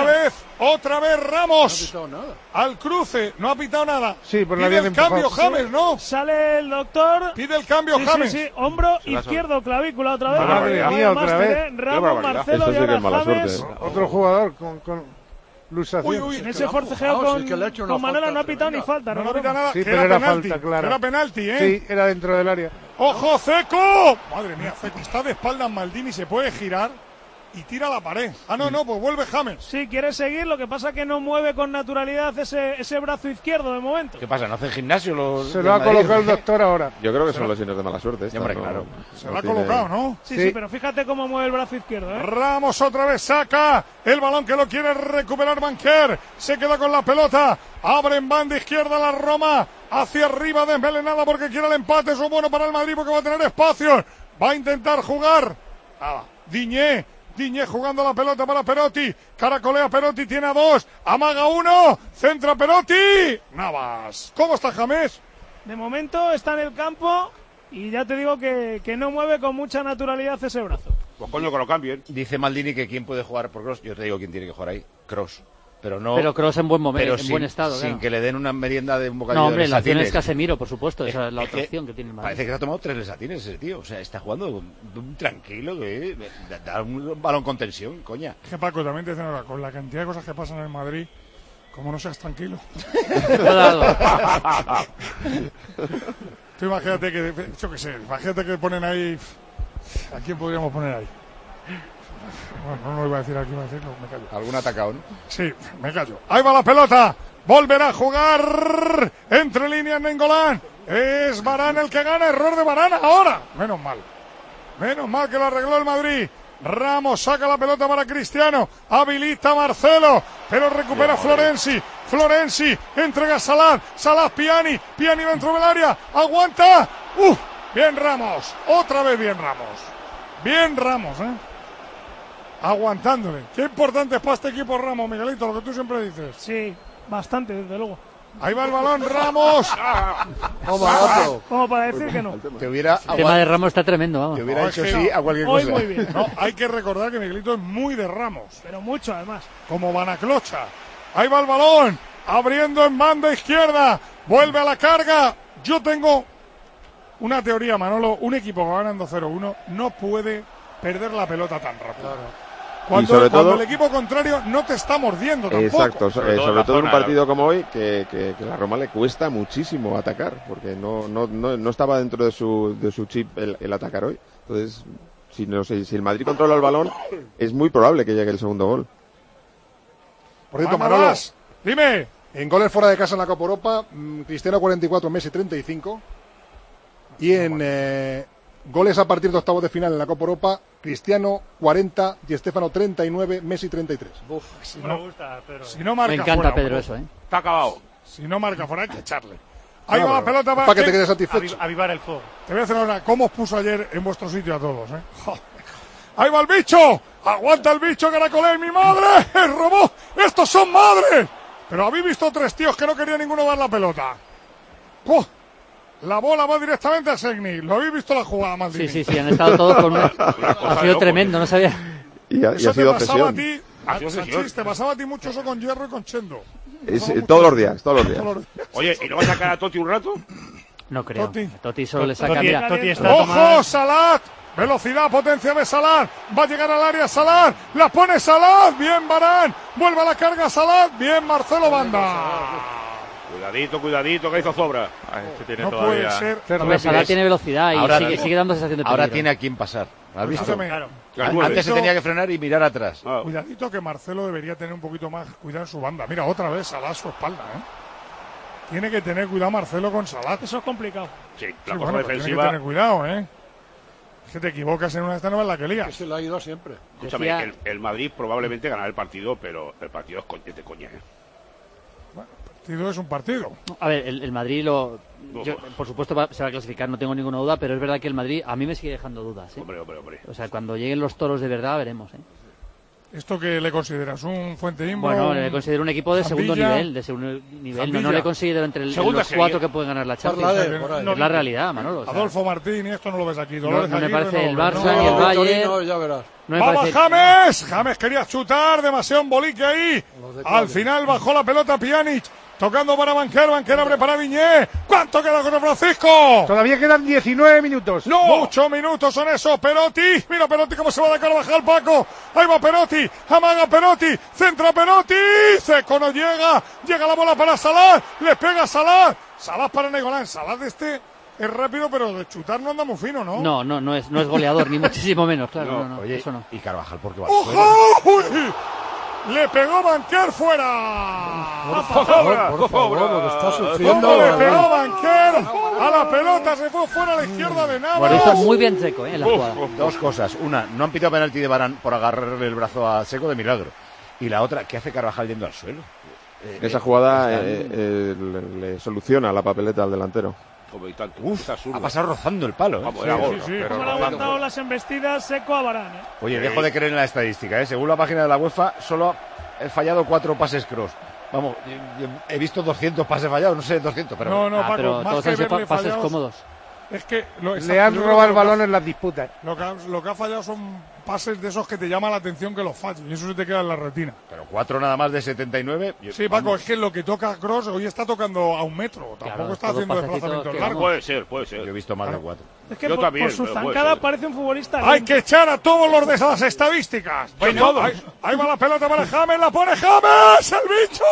Otra vez Ramos. No ha pitado nada. Al cruce, no ha pitado nada. Sí, por pide el cambio James, ¿no? Sale el doctor. Pide el cambio James. Sí, hombro izquierdo, clavícula otra vez. Madre mía, otra vez. Ramos, Marcelo y ahora James. Otro jugador con luxación. Uy, en ese forcejeo con Manola no ha pitado ni falta. No ha pitado nada. Sí, pero era falta, claro. Era penalti, Sí, era dentro del área. ¡Ojo, Seco! Madre mía, Seco está de espaldas Maldini, se puede girar y tira la pared. No, pues vuelve James. Sí, quiere seguir, lo que pasa que no mueve con naturalidad ese brazo izquierdo de momento. ¿Qué pasa? ¿No hace gimnasio? Se lo ha colocado el doctor ahora. Yo creo que son lesiones de mala suerte. Hombre, claro. Se lo ha colocado, ¿no? Sí, pero fíjate cómo mueve el brazo izquierdo. Ramos otra vez saca el balón que lo quiere recuperar Banquer. Se queda con la pelota. Abre en banda izquierda la Roma. Hacia arriba desmelenada porque quiere el empate. Eso es bueno para el Madrid porque va a tener espacio. Va a intentar jugar. Diñé jugando la pelota para Perotti. Caracolea Perotti, tiene a 2. Amaga 1. Centra Perotti. Navas. ¿Cómo está James? De momento está en el campo y ya te digo que no mueve con mucha naturalidad ese brazo. Pues coño, que lo cambien. Dice Maldini que quién puede jugar por Kroos. Yo te digo quién tiene que jugar ahí. Kroos. Pero Kroos en buen momento, buen estado. Sin que le den una merienda de un bocadillo. No, hombre, de la opción es Casemiro, por supuesto. Esa es la otra que opción que tiene el Madrid. Parece que se ha tomado 3 lesatines ese tío. O sea, está jugando tranquilo, da un balón con tensión, coña. Es que Paco, también te dicen ahora, con la cantidad de cosas que pasan en el Madrid, como no seas tranquilo. Tú imagínate que, yo qué sé, imagínate que ponen ahí. ¿A quién podríamos poner ahí? Bueno, no lo iba a decir aquí, me callo. ¿Algún atacado, no? Sí, me callo. Ahí va la pelota. Volverá a jugar entre líneas Nainggolan. Es Varane el que gana. Error de Varane ahora. Menos mal que lo arregló el Madrid. Ramos saca la pelota para Cristiano. Habilita a Marcelo. Pero recupera Florenzi. Florenzi entrega a Salah. Salah Piani. Piani dentro del área. Aguanta. Bien Ramos. Otra vez bien Ramos. Bien Ramos, aguantándole. Qué importante es para este equipo Ramos, Miguelito, lo que tú siempre dices. Sí, bastante, desde luego. Ahí va el balón, Ramos. Como para decir que no. El tema de Ramos está tremendo, vamos. Te hubiera dicho sí a cualquier cosa. Muy bien. No, hay que recordar que Miguelito es muy de Ramos. Pero mucho, además. Como Banaclocha. Ahí va el balón, abriendo en banda izquierda. Vuelve a la carga. Yo tengo una teoría, Manolo. Un equipo que va ganando 0-1 no puede perder la pelota tan rápido. Claro. Cuando el equipo contrario no te está mordiendo tampoco. Exacto, sobre todo en un partido como hoy, que la Roma le cuesta muchísimo atacar, porque no estaba dentro de su chip el atacar hoy. Entonces, si el Madrid controla el balón, es muy probable que llegue el segundo gol. Por cierto, Manolo, dime. En goles fuera de casa en la Copa Europa, Cristiano 44, Messi 35. Y en goles a partir de octavos de final en la Copa Europa, Cristiano 40, Di Stéfano 39, Messi 33. Uf, si no, me gusta, Pedro. Si no marca me encanta fuera, Pedro eso, Está acabado. Si no marca fuera, hay que echarle. Ahí va la pelota para que te quedes satisfecho. Avivar el fuego. Te voy a hacer una. ¿Cómo os puso ayer en vuestro sitio a todos? Ahí va el bicho. Aguanta el bicho, Caracolé. ¡Mi madre! ¡El robot! ¡Estos son madres! Pero habéis visto 3 tíos que no quería ninguno dar la pelota. ¡Puh! La bola va directamente a Segni. ¿Lo habéis visto la jugada, Maldini? Sí, han estado todos con ha sido tremendo, no sabía. Y ha sido pasaba a ti, Sanchís, te pasaba a ti mucho eso con Hierro y con Chendo. Todos los días. Oye, ¿y no va a sacar a Totti un rato? No creo. Totti solo le sacaría. ¡Ojo, Salat! Velocidad, potencia de Salat. Va a llegar al área Salat. La pone Salat. Bien, Varane. Vuelve a la carga Salat. Bien, Marcelo Banda. Cuidadito, que hizo sobra. No puede ser. Salat tiene velocidad y ahora sigue dando sensación de peligro. Ahora tiene a quien pasar. ¿Has visto? Claro. Antes se tenía que frenar y mirar atrás. Cuidadito que Marcelo debería tener un poquito más cuidado en su banda. Mira, otra vez Salat a su espalda, Tiene que tener cuidado Marcelo con Salat. Eso es complicado. Sí, la cosa defensiva. Tiene que tener cuidado, Es que te equivocas en una esta no es la que lías. Que se le ha ido siempre. Escúchame, el Madrid probablemente ganará el partido, pero el partido es de coña, Bueno, el partido es un partido. A ver, el Madrid por supuesto se va a clasificar, no tengo ninguna duda, pero es verdad que el Madrid a mí me sigue dejando dudas. Hombre. O sea, cuando lleguen los toros de verdad veremos. ¿Esto qué le consideras? ¿Un Fuente Imbro? Bueno, le considero un equipo de segundo nivel. No le considero entre los 4 que pueden ganar la Champions. Es la realidad, Manolo. Adolfo Martín, y esto no lo ves aquí. No me parece el Barça ni el Bayern. Ya verás. ¡Vamos, James! James quería chutar, demasiado embolique ahí. Al final bajó la pelota Pjanic. Tocando para Banquero abre para Viñé. ¿Cuánto queda con Francisco? Todavía quedan 19 minutos. ¡No! Muchos minutos son esos. Perotti. Mira Perotti cómo se va de Carvajal, Paco. Ahí va Perotti. Amaga Perotti. Centra Perotti. Seco no llega. Llega la bola para Salah. Le pega Salah. Salah para Negolán. Salah es rápido, pero de chutar no anda muy fino, ¿no? No es goleador, ni muchísimo menos, claro. No, oye, eso no. ¿Y Carvajal por qué va? ¡Ojo! Le pegó Banquer fuera. Por favor, lo que está sufriendo. Le pegó Banquer a la pelota, se fue fuera a la izquierda de Navas. Bueno, está muy bien Seco, en la jugada. Dos cosas. Una, no han pitado penalti de Varane por agarrarle el brazo a Seco de milagro. Y la otra, ¿qué hace Carvajal yendo al suelo? Esa jugada le soluciona la papeleta al delantero. Ha pasado rozando el palo. Como le ha aguantado las embestidas Seco a Varane. Oye, dejo de creer en la estadística. Según la página de la UEFA, solo he fallado 4 pases cross. Vamos, he visto 200 pases fallados, no sé 200, pero... No, Paco, pero más todos que han sido verle pases fallados, cómodos. Es que le han robado el balón en las disputas. Lo que ha fallado son pases de esos que te llama la atención que los falles, y eso se te queda en la retina. Pero 4 nada más de 79. Sí, Paco, es que lo que toca Cross hoy está tocando a 1 metro, tampoco está haciendo desplazamientos largos. Puede ser. Yo he visto más de 4. Es que por su zancada parece un futbolista. Hay que echar a todos los de esas estadísticas. Ahí va la pelota para James, la pone James, el bicho.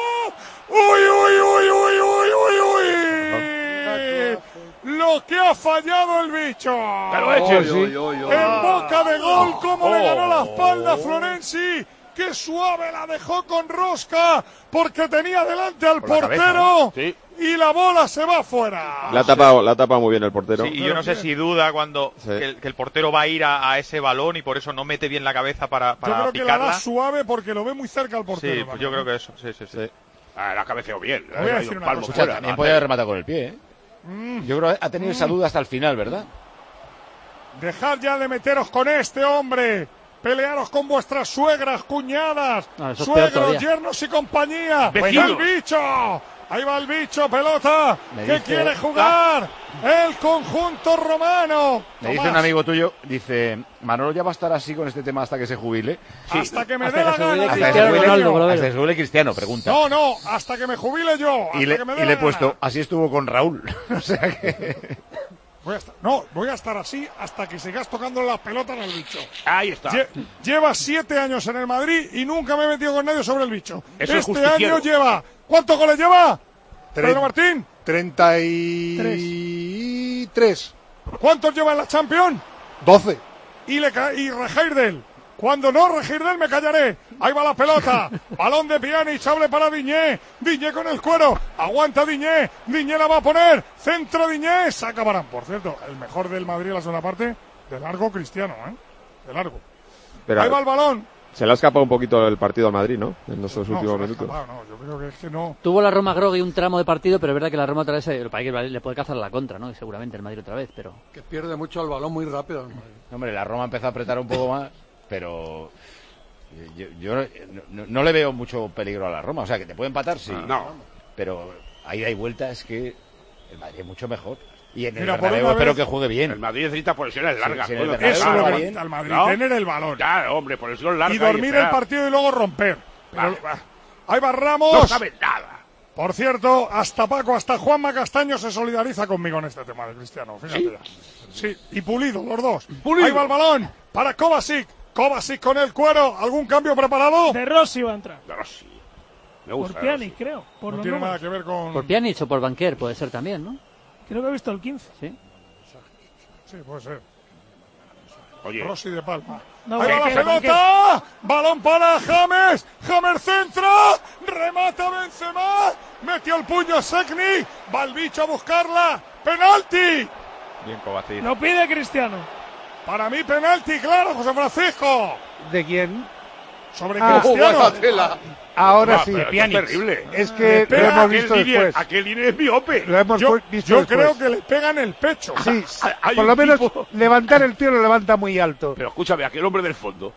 ¡Uy! Lo que ha fallado el bicho. En boca de gol, cómo le ganó la espalda a Florenzi. Qué suave la dejó con rosca, porque tenía delante al portero. Y la bola se va fuera. La ha tapado muy bien el portero. Sí, y yo no sé si duda cuando que el portero va a ir a ese balón y por eso no mete bien la cabeza para yo creo picarla. Que la da suave porque lo ve muy cerca al portero. Sí, pues yo creo que eso. Sí. La cabeceó bien. Voy a decir una cosa. También podía haber rematado con el pie, Yo creo que ha tenido esa duda hasta el final, ¿verdad? Dejad ya de meteros con este hombre. Pelearos con vuestras suegras, cuñadas, suegros, yernos y compañía. ¡El bicho! Ahí va el bicho, pelota. ¿Qué quiere jugar? El conjunto romano. Me dice un amigo tuyo, dice, Manolo ya va a estar así con este tema hasta que se jubile. Hasta que me dé la gana. Hasta que se jubile Cristiano, pregunta. No, hasta que me jubile yo. Y le he puesto, así estuvo con Raúl. O sea que... Voy a estar así hasta que sigas tocando las pelotas al bicho. Ahí está. Lleva 7 años en el Madrid y nunca me he metido con nadie sobre el bicho. Eso este año lleva... ¿Cuántos goles lleva? Pedro Martín. 33. ¿Cuántos lleva en la Champions? 12. Y Regirdel. Cuando no, Regirdel, me callaré. Ahí va la pelota. Balón de Pjanic, sable para Diñé. Diñé con el cuero. Aguanta Diñé. Diñé la va a poner. Centro Diñé. Saca Varane. Por cierto, el mejor del Madrid en la segunda parte. De largo, Cristiano, De largo. Pero ahí va el balón. Se le ha escapado un poquito el partido al Madrid, ¿no? En estos últimos minutos. Yo creo que es que no. Tuvo la Roma Grogui un tramo de partido, pero es verdad que la Roma otra vez le puede cazar la contra, ¿no? Y seguramente el Madrid otra vez, pero... Que pierde mucho el balón muy rápido. Hombre, la Roma empezó a apretar un poco más, pero... Yo no le veo mucho peligro a la Roma. O sea, que te puede empatar, sí. No. Pero ahí hay vuelta, es que el Madrid es mucho mejor. Y en el Bernabéu espero que juegue bien. El Madrid necesita posesiones largas. Sí, eso es lo que necesita el Madrid, tener el balón. Claro, hombre, posesiones largas. Y dormir el partido y luego romper. Pero, ahí va Ramos. No sabe nada. Por cierto, hasta Paco, hasta Juanma Castaño se solidariza conmigo en este tema de Cristiano. Fíjate ya. Sí, y Pulido, los dos. Ahí va el balón para Kovacic. Kovacic con el cuero. ¿Algún cambio preparado? De Rossi va a entrar. De Rossi. Me gusta. Por Pjanic, creo. No tiene nada que ver con... Por Pjanic o por Banquer puede ser también, ¿no? Creo que he visto el 15. Sí. Sí, puede ser. Oye. Rossi de Palma. No, ¡ahí va la pelota! ¡Balón para James! ¡James centra! ¡Remata Benzema! ¡Metió el puño Szczęsny! ¡Va el bicho a buscarla! ¡Penalti! Bien, Kovacic. Lo pide Cristiano. Para mí penalti, claro, José Francisco. ¿De quién? Sobre Cristiano. Ahora sí. Es terrible. Es que lo hemos visto después. Aquel línea es miope. Lo hemos visto yo después. creo que le pega en el pecho. Sí, por lo menos levantar el tío lo levanta muy alto. Pero escúchame, aquel hombre del fondo.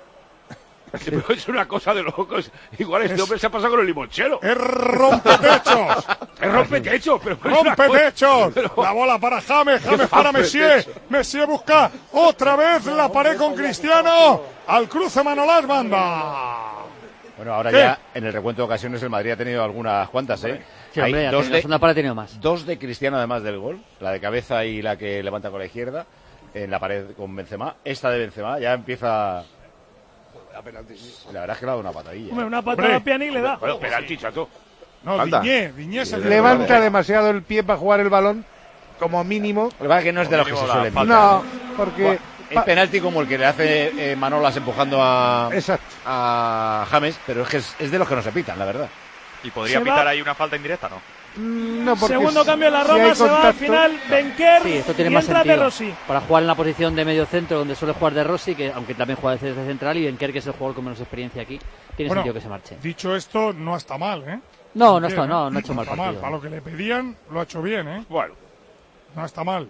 Es una cosa de locos. Igual este hombre se ha pasado con el limonchero. Es rompetechos. Es rompetechos. Rompetechos. La bola para James. James para Messier. Messier busca otra vez la pared con Cristiano. Al cruce Manolás banda. Bueno, ahora ya en el recuento de ocasiones el Madrid ha tenido algunas cuantas, ¿eh? Sí, hombre, la segunda parte ha tenido más. 2 de Cristiano además del gol, la de cabeza y la que levanta con la izquierda en la pared con Benzema. Esta de Benzema ya empieza... La verdad es que le ha dado una patadilla. Hombre, una patada a Pjanic le da. Bueno, penalti, chato. No, Diñé se levanta demasiado el pie para jugar el balón, como mínimo. Lo que pasa es que no es de los que se suelen pitar. No, porque... Es penalti como el que le hace Manolas empujando a James, pero es que es de los que no se pitan, la verdad. ¿Y podría pitar ahí una falta indirecta, no? No, porque segundo cambio en la Roma, se va al final Benker sí, esto tiene y más entra sentido. De Rossi. Para jugar en la posición de medio centro, donde suele jugar De Rossi, que aunque también juega desde central, y Benker, que es el jugador con menos experiencia aquí, tiene sentido que se marche. Dicho esto, no está mal, ¿eh? No ha hecho mal partido. Para lo que le pedían, lo ha hecho bien, ¿eh? Bueno. No está mal.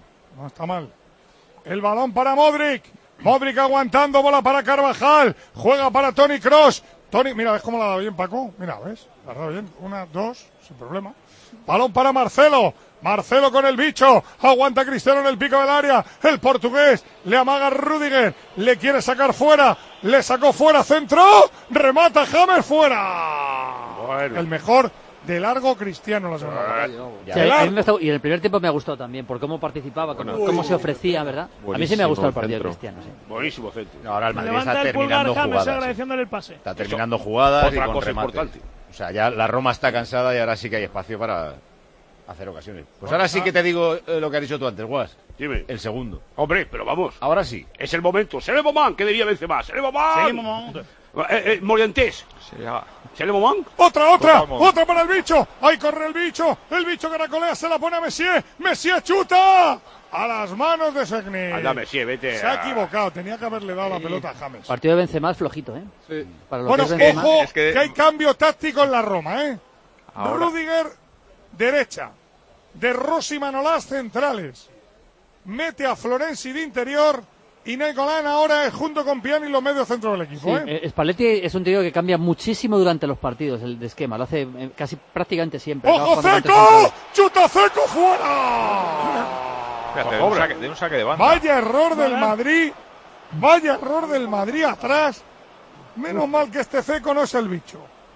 El balón para Modric. Modric aguantando, bola para Carvajal. Juega para Toni Kroos. Mira, ¿ves cómo la ha dado bien, Paco? Mira, ¿ves? La ha dado bien. 1, 2, sin problema. Balón para Marcelo. Marcelo con el bicho. Aguanta Cristiano en el pico del área. El portugués le amaga a Rüdiger. Le quiere sacar fuera. Le sacó fuera. Centro. Remata James fuera. Bueno. El mejor de largo Cristiano la segunda. Y en el primer tiempo me ha gustado también, por cómo participaba, cómo se ofrecía, ¿verdad? A mí sí me ha gustado el partido de Cristiano. Sí. Buenísimo centro. No, ahora el Madrid Levanta está el pulgar terminando James jugadas. agradeciéndole el pase. Está terminando jugadas Otra y con cosa remate. importante. O sea, ya la Roma está cansada y ahora sí que hay espacio para hacer ocasiones. Pues ahora sí que te digo lo que has dicho tú antes, Guas. Dime. El segundo. Hombre, pero vamos. Ahora sí. Es el momento. ¡Se le moment! ¿Qué diría Benzema? ¡Se le moment! Morientes. ¿Se le moment? Otra para el bicho. Ahí corre el bicho caracolea, se la pone a Messier. Messier chuta a las manos de Szczęsny. Anda, Messier, vete. Se ha equivocado, tenía que haberle dado la pelota a James. Partido de Benzema es flojito, ¿eh? Sí. Para lo Bueno, que es Benzema, ojo, que hay cambio táctico en la Roma, ¿eh? Ahora. Rüdiger, derecha. De Rossi, Manolás, centrales. Mete a Florenzi de interior. Y Nainggolan ahora es junto con Pjanic los medios centros del equipo. Spalletti es un tío que cambia muchísimo durante los partidos el de esquema, lo hace casi prácticamente siempre. ¡Ojo Ceco! ¡Chuta Ceco fuera! Fíjate, de un saque de banda. Vaya error del Madrid. Vaya error del Madrid atrás. Menos mal que este Ceco no es el bicho.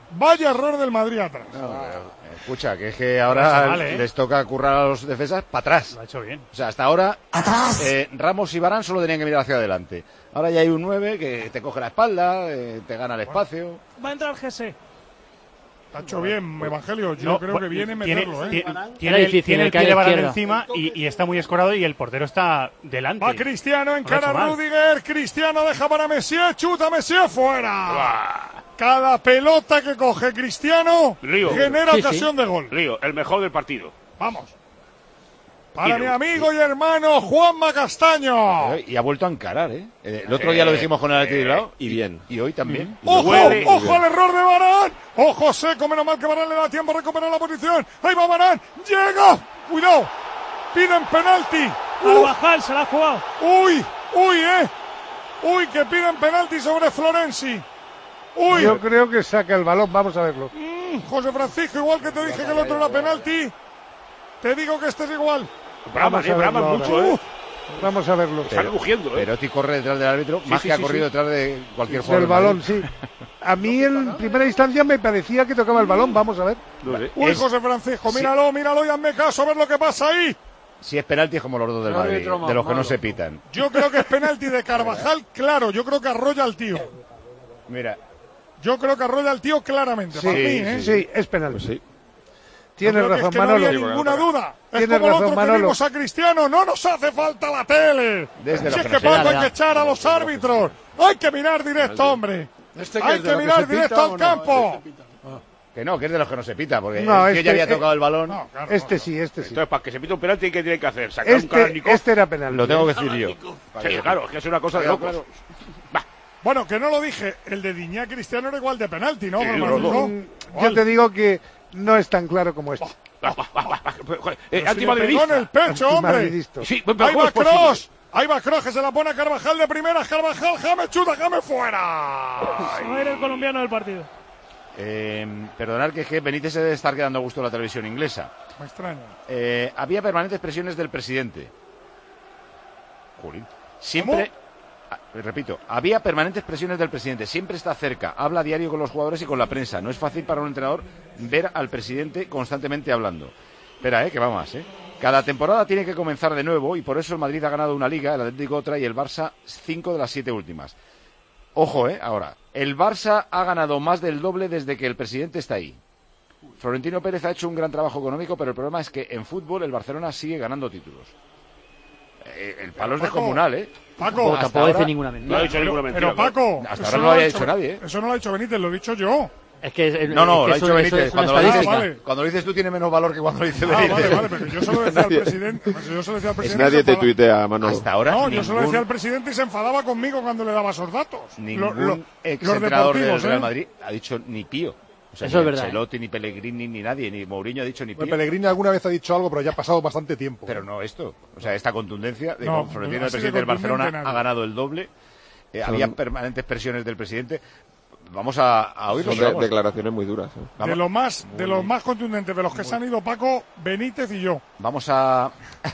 Vaya error del Madrid atrás. Escucha, que es que ahora les toca currar a los defensas para atrás. Lo ha hecho bien. O sea, hasta ahora Ramos y Varane solo tenían que mirar hacia adelante. Ahora ya hay un 9 que te coge la espalda, te gana el espacio. Va a entrar Jesse. Ha hecho bien, Evangelio. Yo creo que viene meterlo, Tiene el pie de Varane encima y está muy escorado y el portero está delante. Va Cristiano, encara a Rüdiger. Cristiano deja para Messi, chuta Messi fuera. Cada pelota que coge Cristiano genera ocasión de gol. Río, el mejor del partido. Vamos. Para mi amigo y hermano Juanma Castaño. Y ha vuelto a encarar, ¿eh? El otro día lo dijimos con el equilibrado. Y bien. Y hoy también. ¡Ojo! ¡Ojo al error de Varane! ¡Ojo seco! Menos mal que Varane le da tiempo a recuperar la posición. ¡Ahí va Varane! ¡Llega! ¡Cuidado! Piden penalti. Carvajal se la ha jugado. ¡Uy! ¡Uy, que piden penalti sobre Florenzi! ¡Uy! Yo creo que saca el balón. Vamos a verlo. José Francisco, igual que te dije que el otro era penalti, te digo que este es igual. Brama mucho, Vamos a verlo. Está rugiendo, Perotti corre detrás del árbitro, más que ha corrido detrás de cualquier jugador. El balón, sí. A mí en primera instancia me parecía que tocaba el balón. Vamos a ver. Uy, José Francisco, míralo y hazme caso a ver lo que pasa ahí. Si es penalti es como los dos del Madrid, de los que no se pitan. Yo creo que es penalti de Carvajal, claro. Yo creo que arrolla al tío. Mira. Yo creo que arrolla al tío claramente. Sí, para mí, sí, es penalti. Pues sí. Tienes razón, Manolo. No había ninguna duda. Es como el otro que vimos a Cristiano. No nos hace falta la tele. Si es que Paco hay que echar a los árbitros. Hay que mirar directo, hombre. Hay que mirar directo al campo. Que no, que es de los que no se pita, porque no, ya había tocado el balón. No, claro, sí. Entonces, para que se pita un penalti, ¿qué tiene que hacer? ¿Sacar un Kalashnikov? Este era penalti. Lo tengo que decir yo. Sí, claro, es que es una cosa de locos. Bueno, que no lo dije. El de Diñá Cristiano era igual de penalti, ¿no? Yo te digo que no es tan claro como este. Antimadridista. En el pecho, hombre. Sí, ahí va Kroos, que se la pone a Carvajal de primera. Carvajal, James chuta, James fuera. Se va a ir el colombiano del partido. Perdonad que es que Benítez se debe estar quedando a gusto la televisión inglesa. Me extraña. Había permanentes presiones del presidente. Jolín. Siempre... Repito, había permanentes presiones del presidente. Siempre está cerca, habla a diario con los jugadores y con la prensa. No es fácil para un entrenador ver al presidente constantemente hablando. Espera, que va más, Cada temporada tiene que comenzar de nuevo y por eso el Madrid ha ganado una liga, el Atlético otra y el Barça 5 de las 7 últimas. Ojo, ahora, el Barça ha ganado más del doble desde que el presidente está ahí. Florentino Pérez ha hecho un gran trabajo económico, pero el problema es que en fútbol el Barcelona sigue ganando títulos. El palo es descomunal, Paco, tampoco dice ninguna mentira. No ha dicho ninguna mentira. Pero Paco, hasta ahora no lo había dicho nadie, Eso no lo ha dicho Benítez, lo he dicho yo. Es que no, lo ha dicho Benítez. Cuando lo dices tú tiene menos valor que cuando lo dice Benítez. Vale, pero yo solo decía al presidente. Nadie te tuitea, Manolo. Hasta ahora. No, yo solo decía al presidente y se enfadaba conmigo cuando le daba esos datos. Ningún ex-entrenador del Real Madrid ha dicho ni pío. O sea, eso ni es verdad. Ancelotti, ni Pellegrini, ni nadie, ni Mourinho ha dicho ni pío. Pellegrini alguna vez ha dicho algo, pero ya ha pasado bastante tiempo. Pero no esto. O sea, esta contundencia de Florentino, el presidente del Barcelona, ha ganado el doble. Había permanentes presiones del presidente. Vamos a oírlo. Son declaraciones muy duras. De los más contundentes, de los que se han ido, Paco, Benítez y yo. Vamos a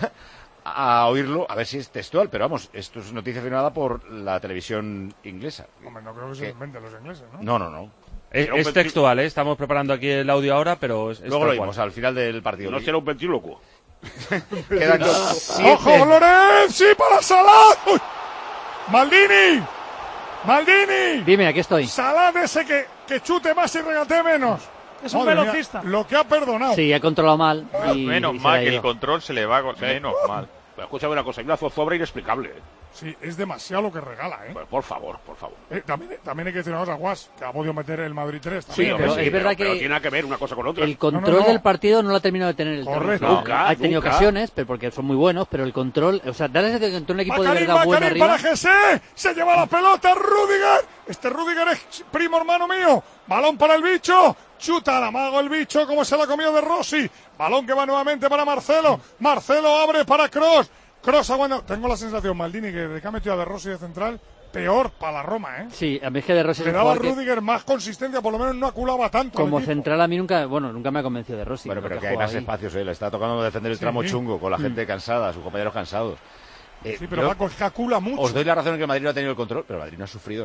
oírlo, a ver si es textual, pero vamos, esto es noticia firmada por la televisión inglesa. Hombre, no creo que se lo inventen los ingleses, ¿no? No. Es textual, estamos preparando aquí el audio ahora, pero es luego lo oímos al final del partido. No será un ventrílocuo. ¡Ojo, Lorenzi para Salah! ¡Uy! ¡Maldini! Dime, aquí estoy. Salah ese que chute más y regate menos. Es un velocista. Lo que ha perdonado. Sí, ha controlado mal. Menos mal que el control se le va menos mal. Pero escúchame una cosa, hay una zozobra inexplicable. Sí, es demasiado lo que regala, Bueno, por favor. También hay que decir una cosa, Guas, que ha podido meter el Madrid 3. Sí, pero es verdad que tiene que ver una cosa con otra. El control del partido no lo ha terminado de tener el Correcto. Ha tenido ocasiones, pero porque son muy buenos, pero el control, o sea, da la sensación que un equipo de verdad bueno arriba. Para Jesse, se lleva la pelota Rüdiger. Este Rüdiger es primo hermano mío. Balón para el bicho. Chuta al amago el bicho, como se la comió de Rossi. Balón que va nuevamente para Marcelo. Marcelo abre para Kroos. Kroos aguanta. Tengo la sensación, Maldini, que de que ha metido a De Rossi de central, peor para la Roma, Sí, a mí es que De Rossi le daba a Rüdiger más consistencia, por lo menos no aculaba tanto. Como central a mí nunca me ha convencido De Rossi. Bueno, pero que hay más espacios, le está tocando defender el tramo chungo, con la gente cansada, sus compañeros cansados. Sí, pero Paco, es que acula mucho. Os doy la razón en que el Madrid no ha tenido el control, pero el Madrid no ha sufrido nada.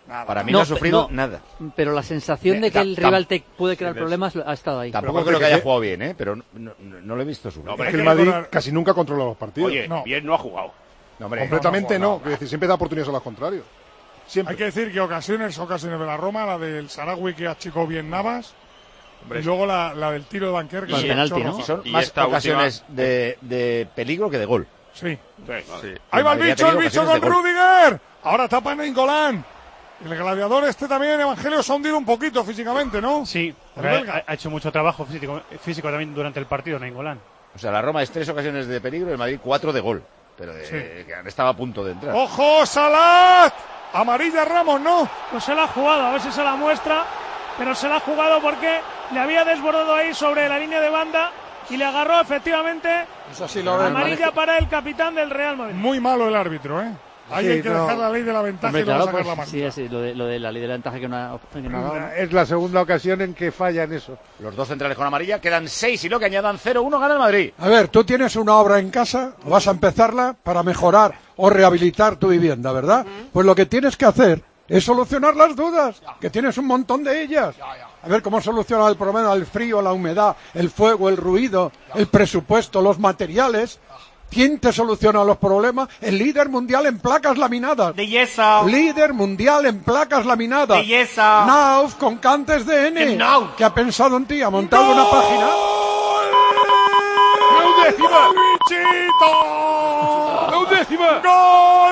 Para mí no ha sufrido nada. Pero la sensación de que el rival te puede crear problemas ha estado ahí. Tampoco creo que haya jugado bien, pero no lo he visto sufrir. Es que el Madrid casi nunca controla los partidos. Oye, bien no ha jugado. Completamente no. Es decir, siempre da oportunidades a los contrarios. Siempre. Hay que decir que ocasiones de la Roma, la del Sarawi que achicó bien Navas, y luego la del tiro de Banquer que el penalti, ¿no? Son más ocasiones de peligro que de gol. Sí. Ahí va el bicho con Rüdiger. Ahora tapa Nainggolan. El gladiador también, Evangelio, se ha hundido un poquito físicamente, ¿no? Sí, ha hecho mucho trabajo físico también durante el partido, Nainggolan. O sea, la Roma es 3 ocasiones de peligro y el Madrid 4 de gol. Pero que estaba a punto de entrar. ¡Ojo, Salat! Amarilla Ramos, ¿no? Pues se la ha jugado, a ver si se la muestra. Pero se la ha jugado porque le había desbordado ahí sobre la línea de banda y le agarró efectivamente amarilla para el capitán del Real Madrid. Muy malo el árbitro, ¿eh? Ahí hay que dejar la ley de la ventaja y no sacar la mano. Sí, lo de la ley de la ventaja que no ha dado. Es la segunda ocasión en que falla en eso. Los 2 centrales con amarilla, quedan 6 y lo que añadan 0-1 gana el Madrid. A ver, tú tienes una obra en casa, vas a empezarla para mejorar o rehabilitar tu vivienda, ¿verdad? Pues lo que tienes que hacer es solucionar las dudas, que tienes un montón de ellas. A ver cómo soluciona el problema del frío, la humedad, el fuego, el ruido, el presupuesto, los materiales. ¿Quién te soluciona los problemas? El líder mundial en placas laminadas. Belleza. Líder mundial en placas laminadas. Belleza. Nauf con Cantes de N. Que ha pensado en ti, ha montado una página. ¡La undécima! ¡Gol!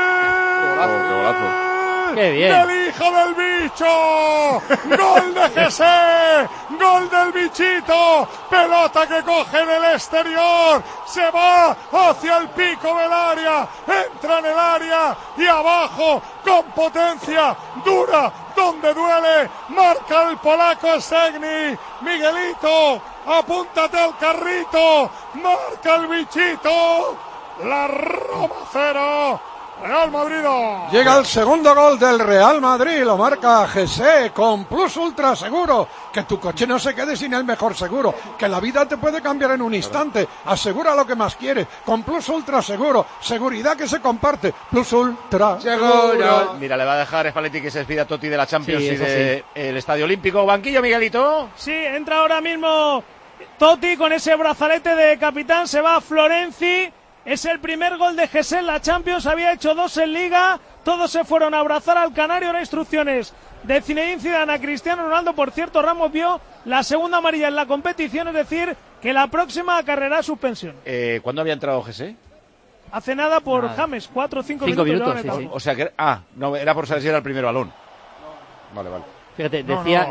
Golazo. ¡Qué bien! ¡Del hijo del bicho! ¡Gol de Jesse! ¡Gol del bichito! Pelota que coge en el exterior. Se va hacia el pico del área. Entra en el área y abajo con potencia dura donde duele. Marca el polaco Szczęsny. Miguelito, apúntate al carrito. Marca el bichito. La Roma 0. Real Madrid. Llega el segundo gol del Real Madrid, lo marca Jesse con Plus Ultra Seguro. Que tu coche no se quede sin el mejor seguro, que la vida te puede cambiar en un instante. Asegura lo que más quieres con Plus Ultra Seguro. Seguridad que se comparte. Plus Ultra Seguro. Mira, le va a dejar Spalletti que se despida Totti de la Champions y del Estadio Olímpico. Banquillo, Miguelito. Sí, entra ahora mismo Totti con ese brazalete de capitán. Se va a Florenzi. Es el primer gol de Jesse en la Champions, había hecho 2 en Liga, todos se fueron a abrazar al canario. Ahora instrucciones de Zinedine Zidane a Cristiano Ronaldo. Por cierto, Ramos vio la segunda amarilla en la competición, es decir, que la próxima acarreará suspensión. ¿Cuándo había entrado Jesse? Hace nada por James, 4 o 5 minutos. Sí. O sea que no, era por saber si era el primer balón. Vale. Fíjate,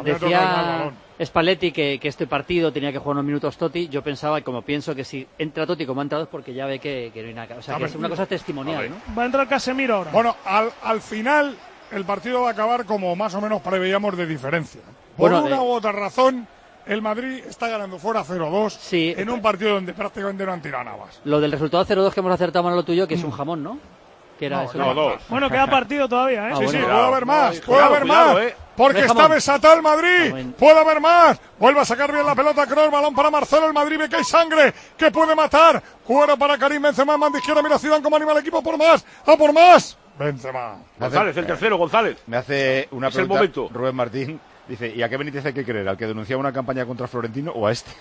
decía Spalletti que este partido tenía que jugar unos minutos Totti. Yo pensaba, y como pienso, que si entra Totti como ha entrado es porque ya ve que no hay nada. O sea, que es una cosa testimonial, ¿no? Va a entrar Casemiro ahora. Bueno, al final el partido va a acabar como más o menos preveíamos de diferencia. Por una u otra razón, el Madrid está ganando fuera 0-2 en un partido donde prácticamente no han tirado navas. Lo del resultado 0-2 que hemos acertado, Manolo, tuyo, que es un jamón, ¿no? Que era eso. No, bueno, queda partido todavía, ¿eh? Sí, puede haber más, porque está desatado el Madrid, puede haber más. Vuelve a sacar bien la pelota Kroos, balón para Marcelo, el Madrid ve que hay sangre, que puede matar. Cuero para Karim Benzema, mano de izquierda, mira Zidane cómo anima el equipo, por más, ¡a por más! Benzema. González, el tercero, González. Me hace una pregunta Rubén Martín, dice, ¿y a qué Benítez hay que creer? ¿Al que denunciaba una campaña contra Florentino o a este?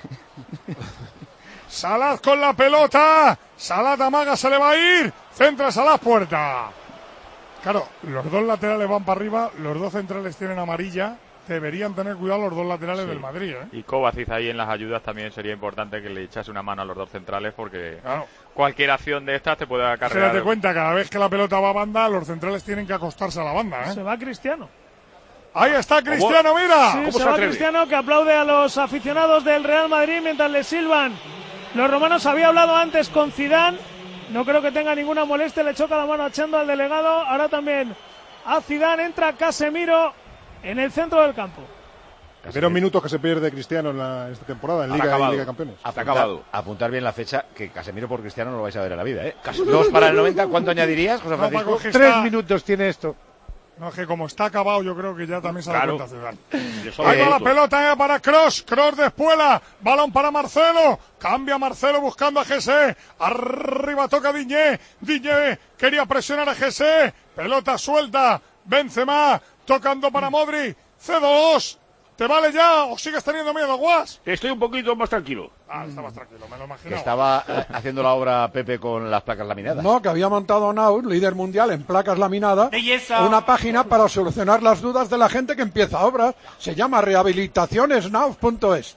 Salah con la pelota, Salah amaga, se le va a ir, centra Salah, puerta. Claro, los 2 laterales van para arriba, los 2 centrales tienen amarilla, deberían tener cuidado los 2 laterales del Madrid, ¿eh? Y Kovacic ahí en las ayudas también sería importante que le echase una mano a los 2 centrales porque cualquier acción de estas te puede acarrear. Date cuenta, cada vez que la pelota va a banda, los centrales tienen que acostarse a la banda, ¿eh? Se va Cristiano. Ahí está Cristiano, mira. Sí, se va Cristiano, que aplaude a los aficionados del Real Madrid mientras le silban los romanos. Había hablado antes con Zidane. No creo que tenga ninguna molestia, le choca la mano a Chendo, al delegado, ahora también a Zidane, entra Casemiro en el centro del campo. Casemiro minutos que se pierde Cristiano en esta temporada, en Liga y Liga de Campeones. Apuntar bien la fecha, que Casemiro por Cristiano no lo vais a ver en la vida, ¿eh? 2 para el 90, ¿cuánto añadirías, José Francisco? 3 minutos tiene esto. No, es que como está acabado, yo creo que ya también se da cuenta Zidane. Ahí va la pelota para Kroos de Espuela, balón para Marcelo, cambia Marcelo buscando a Jesse, arriba toca Digne quería presionar a Jesse, pelota suelta, Benzema, tocando para Modric, C2, ¿te vale ya o sigues teniendo miedo, Guas? Estoy un poquito más tranquilo. Está más tranquilo, me lo imagino. Que estaba haciendo la obra Pepe con las placas laminadas. No, que había montado Now, líder mundial en placas laminadas, una página para solucionar las dudas de la gente que empieza obras. Se llama rehabilitacionesnow.es.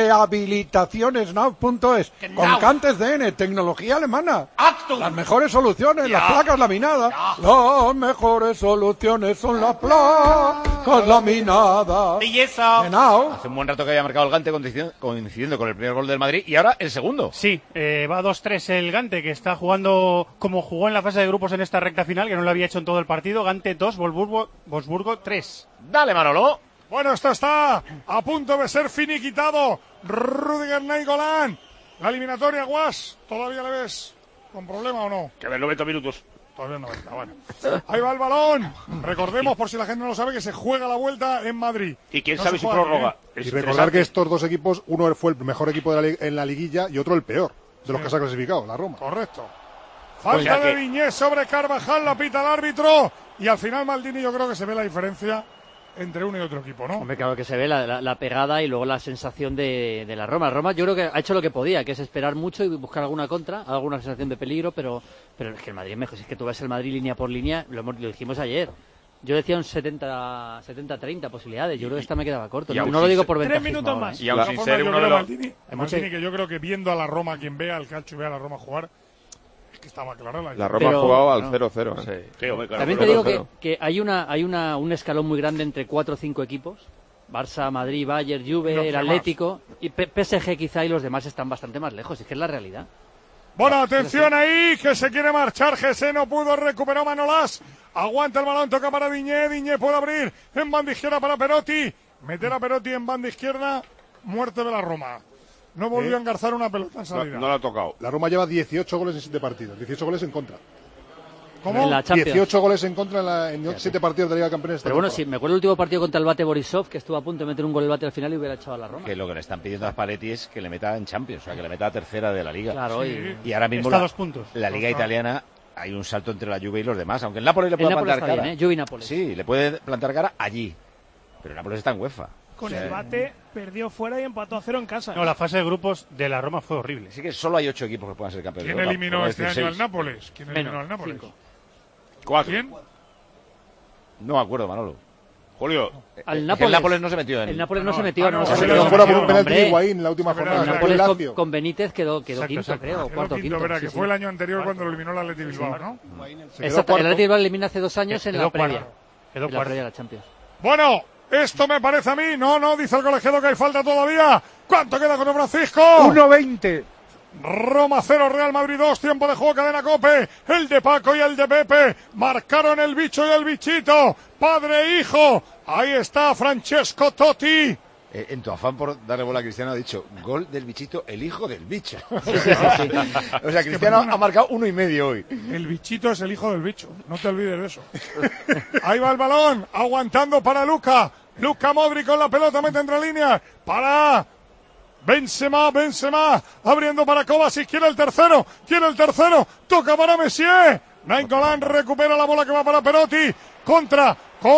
Rehabilitacionesnow.es. Con Cantes DN, tecnología alemana. Las mejores soluciones, las placas laminadas. Las mejores soluciones son las placas laminadas. Belleza. Hace un buen rato que había marcado el Gante coincidiendo con el primer gol del Madrid y ahora el segundo. Sí, va 2-3 el Gante, que está jugando como jugó en la fase de grupos en esta recta final, que no lo había hecho en todo el partido. Gante 2, Wolfsburgo 3. Dale, Manolo. Bueno, esto está a punto de ser finiquitado. Rudiger Nainggolan. La eliminatoria, Guas, ¿todavía le ves con problema o no? Que ver 90 minutos. Todavía 90, bueno. Ahí va el balón. Recordemos, por si la gente no lo sabe, que se juega la vuelta en Madrid. ¿Y quién sabe si prórroga? Y recordar que estos dos equipos, uno fue el mejor equipo en la liguilla y otro el peor de los que se ha clasificado, la Roma. Correcto. Falta de Viñés sobre Carvajal, la pita el árbitro. Y al final, Maldini, yo creo que se ve la diferencia entre uno y otro equipo, ¿no? Hombre, claro que se ve la pegada y luego la sensación de la Roma. Roma yo creo que ha hecho lo que podía, que es esperar mucho y buscar alguna contra, alguna sensación de peligro, pero es que el Madrid es mejor. Si es que tú ves el Madrid línea por línea, lo dijimos ayer. Yo decía un 70-30 posibilidades. Yo creo que esta me quedaba corto. No lo digo por ventaja. 3 minutos más. Y aún sin ser uno de los... Maldini, que yo creo que viendo a la Roma, quien vea al calcio y vea a la Roma jugar, es que estaba clara la Roma ha jugado al 0-0. Sí. Claro, también te digo que hay un escalón muy grande entre 4 o 5 equipos. Barça, Madrid, Bayern, Juve, el Atlético y PSG quizá, y los demás están bastante más lejos. Es que es la realidad. Bueno, atención ahí, que se quiere marchar. Gese no pudo, recuperó Manolas. Aguanta el balón, toca para Diñé. Diñé puede abrir en banda izquierda para Perotti. Meter a Perotti en banda izquierda. Muerte de la Roma. No volvió a engarzar una pelota en salida. No la ha tocado. La Roma lleva 18 goles en 7 partidos. 18 goles en contra. ¿Cómo? 18 goles en contra en 7 partidos de Liga de Campeones. Pero bueno, sí, me acuerdo el último partido contra el Bate Borisov, que estuvo a punto de meter un gol el Bate al final y hubiera echado a la Roma. Que lo que le están pidiendo a Spalletti es que le meta en Champions, o sea, que le meta a tercera de la Liga. Claro, y ahora mismo está a 2 puntos. La Liga italiana hay un salto entre la Juve y los demás, aunque el Nápoles le puede plantar cara. Bien, Juve y Nápoles. Sí, le puede plantar cara allí, pero el Nápoles está en UEFA. Con el Bate perdió fuera y empató a 0 en casa. No, la fase de grupos de la Roma fue horrible. Así que solo hay 8 equipos que puedan ser campeones. ¿Quién eliminó este año al Nápoles? ¿Quién eliminó al Nápoles? 4. ¿Quién? No me acuerdo, Manolo. Julio. El Nápoles no se metió en... El Nápoles no se metió. Se quedó fuera por un penalti de Higuaín en la última jornada. El Nápoles con Benítez quedó quinto, creo, cuarto o quinto. Verdad, que fue el año anterior cuando lo eliminó el Athletic Bilbao, ¿no? Exacto, el Athletic Bilbao elimina hace 2 años en la previa. Quedó cuarto de la Champions. Bueno, esto me parece a mí. No, dice el colegiado que hay falta todavía. ¿Cuánto queda con Francisco? 1:20. Roma 0, Real Madrid 2, tiempo de juego, cadena COPE, el de Paco y el de Pepe, marcaron el bicho y el bichito, padre e hijo, ahí está Francesco Totti. En tu afán por darle bola a Cristiano ha dicho, gol del bichito, el hijo del bicho. O sea, Cristiano ha marcado 1,5 hoy. El bichito es el hijo del bicho, no te olvides de eso. Ahí va el balón, aguantando para Luka Modric con la pelota, mete entre líneas, para... Benzema, abriendo para Kovacic, quiere el tercero, toca para Messier, Nainggolan recupera la bola que va para Perotti, contra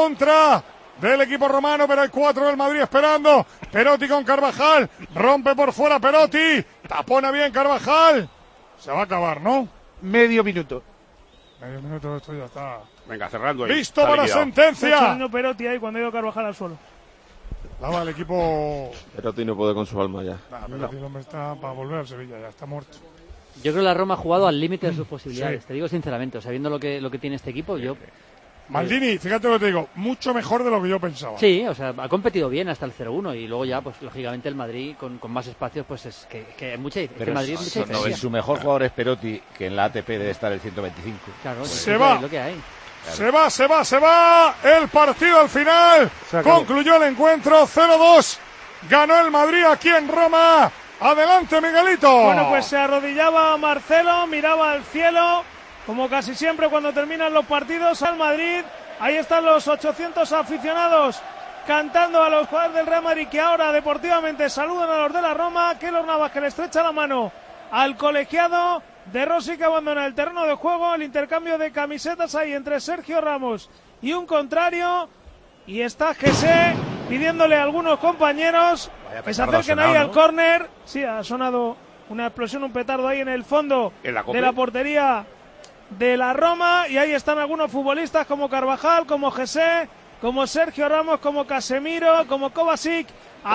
del equipo romano, pero hay 4 del Madrid esperando, Perotti con Carvajal, rompe por fuera Perotti, tapona bien Carvajal, se va a acabar, ¿no? Medio minuto, esto ya está. Venga, cerrando ahí. Listo para la sentencia. Perotti ahí cuando ha ido Carvajal al suelo. Nada, el equipo... Perotti no puede con su alma ya. Perotti no está para volver al Sevilla, ya está muerto. Yo creo que la Roma ha jugado al límite de sus posibilidades, te digo sinceramente, o sea, viendo lo que tiene este equipo, yo... Maldini, fíjate lo que te digo, mucho mejor de lo que yo pensaba. Sí, o sea, ha competido bien hasta el 0-1 y luego ya, pues lógicamente el Madrid con más espacios, pues es que hay mucha diferencia. Madrid mucha diferencia. No, su mejor jugador es Perotti, que en la ATP debe estar el 125. Claro, se va. Es lo que hay. Se va el partido al final, concluyó el encuentro 0-2, ganó el Madrid aquí en Roma, adelante Miguelito. Bueno, pues se arrodillaba Marcelo, miraba al cielo, como casi siempre cuando terminan los partidos al Madrid, ahí están los 800 aficionados cantando a los jugadores del Real Madrid que ahora deportivamente saludan a los de la Roma, Keylor Navas que le estrecha la mano al colegiado de Rossi, que abandona el terreno de juego. El intercambio de camisetas ahí entre Sergio Ramos y un contrario. Y está Jesse pidiéndole a algunos compañeros que se acerquen ahí al córner. Sí, ha sonado una explosión, un petardo ahí en el fondo de la portería de la Roma. Y ahí están algunos futbolistas como Carvajal, como Jesse, como Sergio Ramos, como Casemiro, como Kovacic,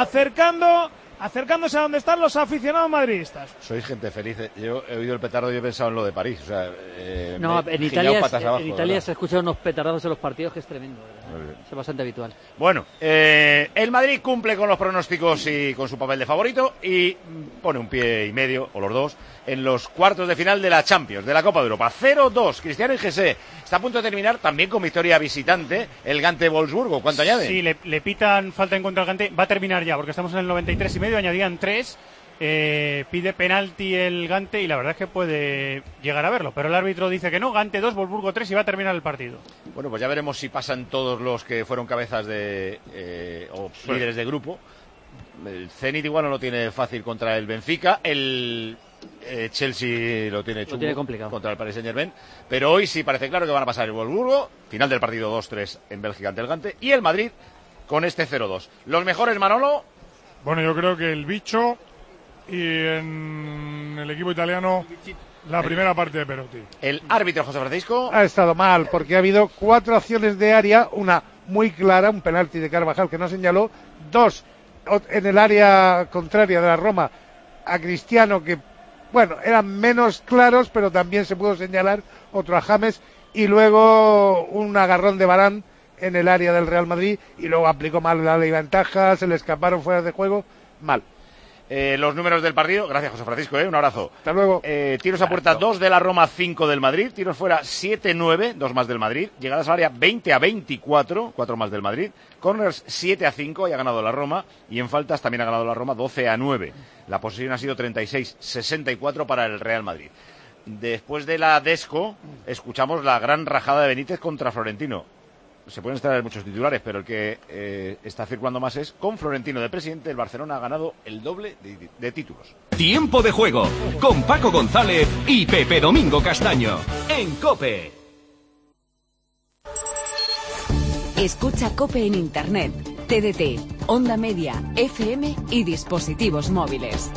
acercándose a donde están los aficionados madridistas. Sois gente feliz. Yo he oído el petardo y he pensado en lo de París. O sea, en Italia se escuchan unos petardos en los partidos que es tremendo. Es bastante habitual. Bueno, el Madrid cumple con los pronósticos y con su papel de favorito y pone un pie y medio, o los dos, en los cuartos de final de la Champions, de la Copa de Europa. 0-2, Cristiano y Jesse. Está a punto de terminar también con victoria visitante el Gante Wolfsburgo. ¿Cuánto añade? Sí, le pitan falta en contra del Gante. Va a terminar ya, porque estamos en el 93 y medio, añadían 3. Pide penalti el Gante y la verdad es que puede llegar a verlo, pero el árbitro dice que no. Gante 2, Wolfsburgo 3 y va a terminar el partido. Bueno, pues ya veremos si pasan todos los que fueron cabezas o líderes de grupo. El Zenit igual no lo tiene fácil contra el Benfica, el Chelsea lo tiene chungo complicado contra el Paris Saint-Germain, pero hoy sí parece claro que van a pasar el Wolfsburgo, final del partido 2-3 en Bélgica ante el Gante, y el Madrid con este 0-2. ¿Los mejores, Manolo? Bueno, yo creo que el Bicho y en el equipo italiano la primera parte de Perotti. El árbitro, José Francisco. Ha estado mal porque ha habido 4 acciones de área, una muy clara, un penalti de Carvajal que no señaló, 2 en el área contraria de la Roma a Cristiano que, bueno, eran menos claros, pero también se pudo señalar, otro a James, y luego un agarrón de Varane en el área del Real Madrid, y luego aplicó mal la ley de ventaja, se le escaparon fuera de juego, mal. Los números del partido, gracias José Francisco, un abrazo. Hasta luego. Tiros a puerta 2 de la Roma, 5 del Madrid, tiros fuera 7-9, 2 más del Madrid, llegadas al área 20-24, 4 más del Madrid, corners 7-5, y ha ganado la Roma, y en faltas también ha ganado la Roma 12-9. La posesión ha sido 36-64 para el Real Madrid. Después de la Desco, escuchamos la gran rajada de Benítez contra Florentino. Se pueden extraer muchos titulares, pero el que está circulando más es: con Florentino de presidente, el Barcelona ha ganado el doble de títulos. Tiempo de juego con Paco González y Pepe Domingo Castaño en COPE. Escucha COPE en Internet, TDT, Onda Media, FM y dispositivos móviles.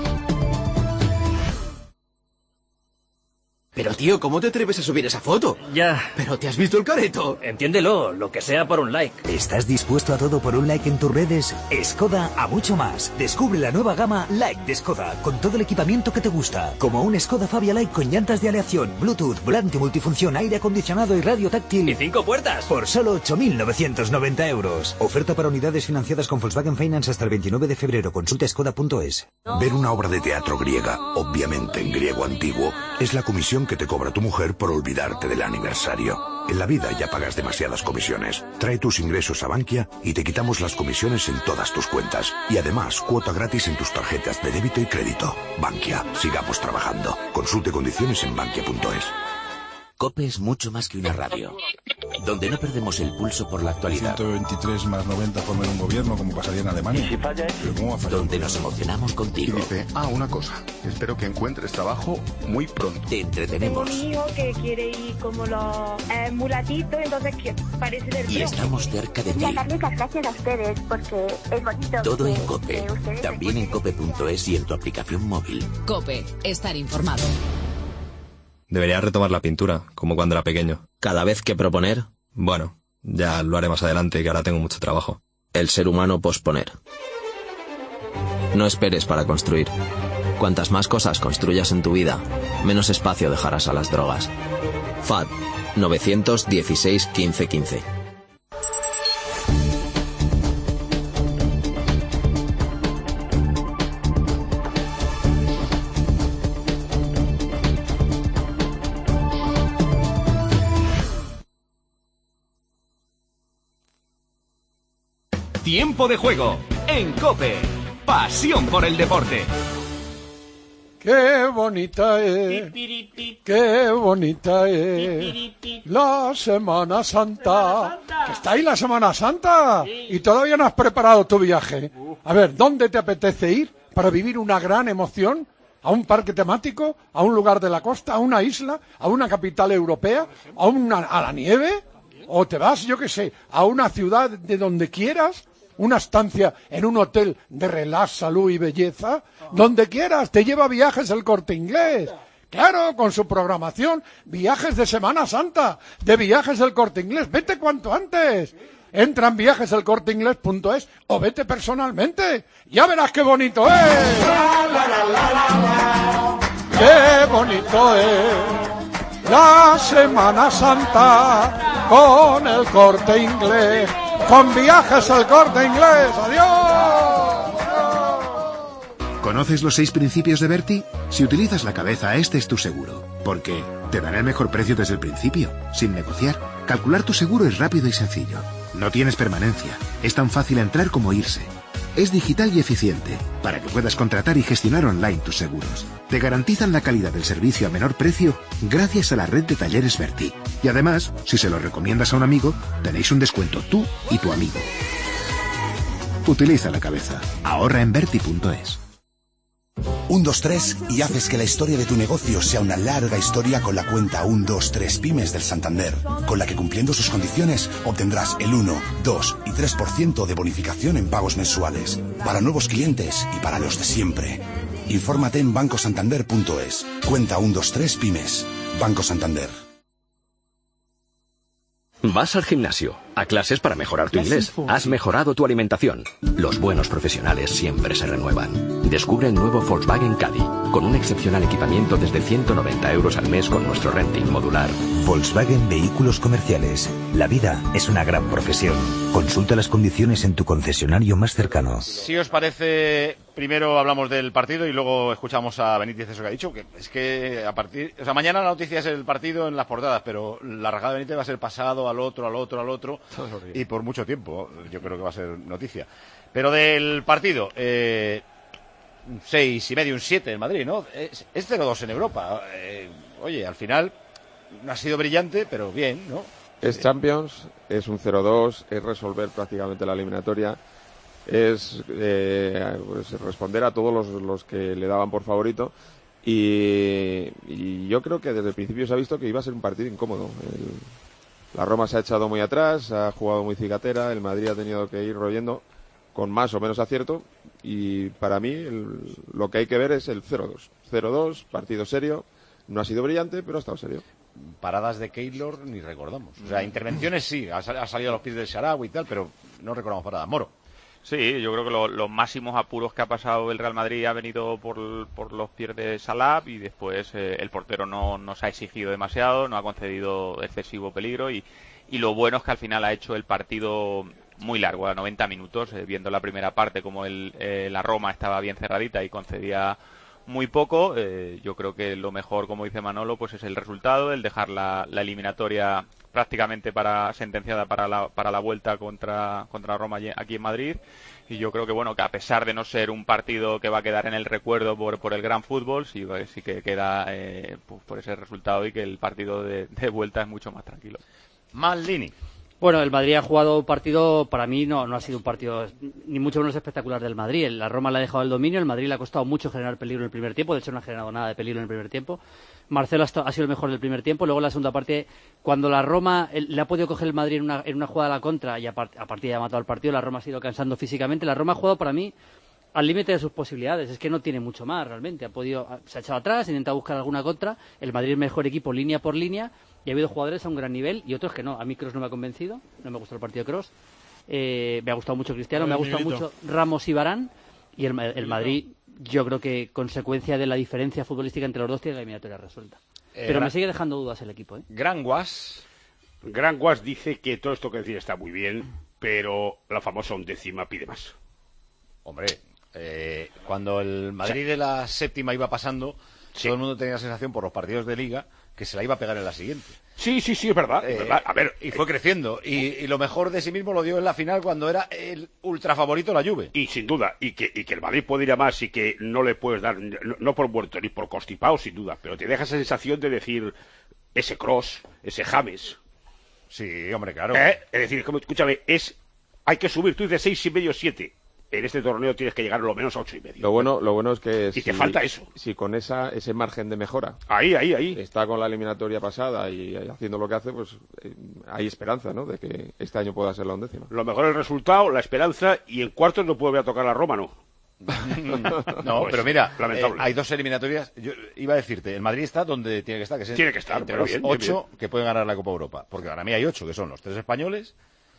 Pero tío, ¿cómo te atreves a subir esa foto? Ya. ¿Pero te has visto el careto? Entiéndelo, lo que sea por un like. ¿Estás dispuesto a todo por un like en tus redes? Skoda a mucho más. Descubre la nueva gama Like de Skoda, con todo el equipamiento que te gusta. Como un Skoda Fabia Like con llantas de aleación, Bluetooth, volante multifunción, aire acondicionado y radio táctil. ¿Y 5 puertas? Por solo 8.990 euros. Oferta para unidades financiadas con Volkswagen Finance hasta el 29 de febrero. Consulta skoda.es. Ver una obra de teatro griega, obviamente en griego antiguo, es la comisión que te cobra tu mujer por olvidarte del aniversario. En la vida ya pagas demasiadas comisiones. Trae tus ingresos a Bankia y te quitamos las comisiones en todas tus cuentas. Y además, cuota gratis en tus tarjetas de débito y crédito. Bankia, sigamos trabajando. Consulte condiciones en bankia.es. COPE es mucho más que una radio, donde no perdemos el pulso por la actualidad. 123 más 90 forman un gobierno, como pasaría en Alemania. ¿Y si falla eso? Donde nos emocionamos contigo. Y dice, una cosa, espero que encuentres trabajo muy pronto. Te entretenemos. Tengo un hijo que quiere ir como los mulatitos, entonces que parece del Y estamos cerca de ti. Y darles las gracias a ustedes, porque es bonito. Todo en COPE, también en cope.es y en tu aplicación móvil. COPE, estar informado. Debería retomar la pintura, como cuando era pequeño. ¿Cada vez que proponer? Bueno, ya lo haré más adelante, que ahora tengo mucho trabajo. El ser humano posponer. No esperes para construir. Cuantas más cosas construyas en tu vida, menos espacio dejarás a las drogas. FAD 916 15 15. Tiempo de juego en COPE. Pasión por el deporte. ¡Qué bonita es! ¡Qué bonita es! La Semana Santa. ¿Que está ahí la Semana Santa? Y todavía no has preparado tu viaje. A ver, ¿dónde te apetece ir para vivir una gran emoción? a un parque temático, a un lugar de la costa, a una isla, a una capital europea, a la nieve, o te vas, yo qué sé, a una ciudad de donde quieras, una estancia en un hotel de relax, salud y belleza, donde quieras, te lleva Viajes El Corte Inglés. Claro, con su programación, viajes de Semana Santa, de Viajes El Corte Inglés, vete cuanto antes. Entra en viajeselcorteinglés.es o vete personalmente. Ya verás qué bonito es. Qué bonito es la Semana Santa con El Corte Inglés, con Viajes El Corte Inglés. ¡Adiós! ¿Conoces los 6 principios de Berti? Si utilizas la cabeza, este es tu seguro. Porque te dará el mejor precio desde el principio, sin negociar. Calcular tu seguro es rápido y sencillo. No tienes permanencia. Es tan fácil entrar como irse. Es digital y eficiente, para que puedas contratar y gestionar online tus seguros. Te garantizan la calidad del servicio a menor precio gracias a la red de talleres Berti. Y además, si se lo recomiendas a un amigo, tenéis un descuento tú y tu amigo. Utiliza la cabeza. Ahorra en Berti.es. 1, 2, 3 y haces que la historia de tu negocio sea una larga historia con la cuenta 1, 2, 3 Pymes del Santander, con la que cumpliendo sus condiciones obtendrás el 1, 2 y 3% de bonificación en pagos mensuales, para nuevos clientes y para los de siempre. Infórmate en bancosantander.es. Cuenta 1, 2, 3 Pymes. Banco Santander. Vas al gimnasio, a clases para mejorar tu inglés. Has mejorado tu alimentación. Los buenos profesionales siempre se renuevan. Descubre el nuevo Volkswagen Caddy, con un excepcional equipamiento desde 190 € al mes con nuestro renting modular. Volkswagen Vehículos Comerciales. La vida es una gran profesión. Consulta las condiciones en tu concesionario más cercano. Si os parece, primero hablamos del partido y luego escuchamos a Benítez eso que ha dicho, que es que mañana la noticia es el partido en las portadas, pero la rajada de Benítez va a ser pasado al otro, y por mucho tiempo, yo creo que va a ser noticia. Pero del partido, 6,5, un 7 en Madrid, ¿no? Es 0-2 en Europa. Oye, al final no ha sido brillante, pero bien, ¿no? Es Champions, es un 0-2, es resolver prácticamente la eliminatoria, es pues responder a todos los que le daban por favorito, y yo creo que desde el principio se ha visto que iba a ser un partido incómodo. La Roma se ha echado muy atrás, ha jugado muy cicatera, el Madrid ha tenido que ir royendo con más o menos acierto, y para mí lo que hay que ver es el 0-2. 0-2, partido serio, no ha sido brillante, pero ha estado serio. Paradas de Keylor ni recordamos. O sea, intervenciones sí, ha salido a los pies del Shaarawy y tal, pero no recordamos paradas. Moro. Sí, yo creo que los máximos apuros que ha pasado el Real Madrid ha venido por los pies de Salah, y después el portero no se ha exigido demasiado, no ha concedido excesivo peligro, y lo bueno es que al final ha hecho el partido muy largo, a 90 minutos, viendo la primera parte como la Roma estaba bien cerradita y concedía muy poco. Yo creo que lo mejor, como dice Manolo, pues es el resultado, el dejar la eliminatoria prácticamente sentenciada para la vuelta contra Roma aquí en Madrid, y yo creo que bueno, que a pesar de no ser un partido que va a quedar en el recuerdo por el gran fútbol, sí que queda por ese resultado, y que el partido de vuelta es mucho más tranquilo. Maldini. Bueno, el Madrid ha jugado un partido, para mí no ha sido un partido ni mucho menos espectacular del Madrid. La Roma le ha dejado el dominio, el Madrid le ha costado mucho generar peligro en el primer tiempo, de hecho no ha generado nada de peligro en el primer tiempo. Marcelo ha sido el mejor del primer tiempo, luego en la segunda parte, cuando la Roma le ha podido coger el Madrid en una jugada a la contra, y a partir de ha matado el partido, la Roma ha ido cansando físicamente. La Roma ha jugado para mí al límite de sus posibilidades, es que no tiene mucho más realmente. Se ha echado atrás, ha intentado buscar alguna contra, el Madrid es el mejor equipo línea por línea, y ha habido jugadores a un gran nivel y otros que no. A mí Kroos no me ha convencido, no me gustó el partido de Kroos, me ha gustado mucho Cristiano, me ha gustado mucho Ramos y Varane, y el Madrid, yo creo que consecuencia de la diferencia futbolística entre los dos, tiene la eliminatoria resuelta. Pero me sigue dejando dudas el equipo, ¿eh? Gran Guas dice que todo esto que decía está muy bien, pero la famosa 11ª pide más. Hombre, cuando el Madrid de la séptima iba pasando, todo el mundo tenía la sensación por los partidos de Liga que se la iba a pegar en la siguiente. Sí, es verdad. A ver, y fue creciendo. Y lo mejor de sí mismo lo dio en la final, cuando era el ultra favorito la Juve. Y sin duda, y que el Madrid puede ir a más, y que no le puedes dar, no por muerto ni por constipado, sin duda, pero te deja esa sensación de decir, ese Kroos, ese James. Sí, hombre, claro. Es decir, escúchame, hay que subir, tú dices 6,5, 7. en este torneo tienes que llegar lo menos a 8,5. Lo bueno es que y te falta eso. Si con ese margen de mejora ahí está con la eliminatoria pasada y haciendo lo que hace, pues hay esperanza, ¿no?, de que este año pueda ser la 11ª. Lo mejor es el resultado, la esperanza, y en cuartos no puede tocar la Roma, ¿no? No, pues, pero mira, lamentable. hay 2 eliminatorias. Yo iba a decirte, el Madrid está donde tiene que estar, que es entre los 8 que pueden ganar la Copa Europa, porque para mí hay 8, que son los 3 españoles.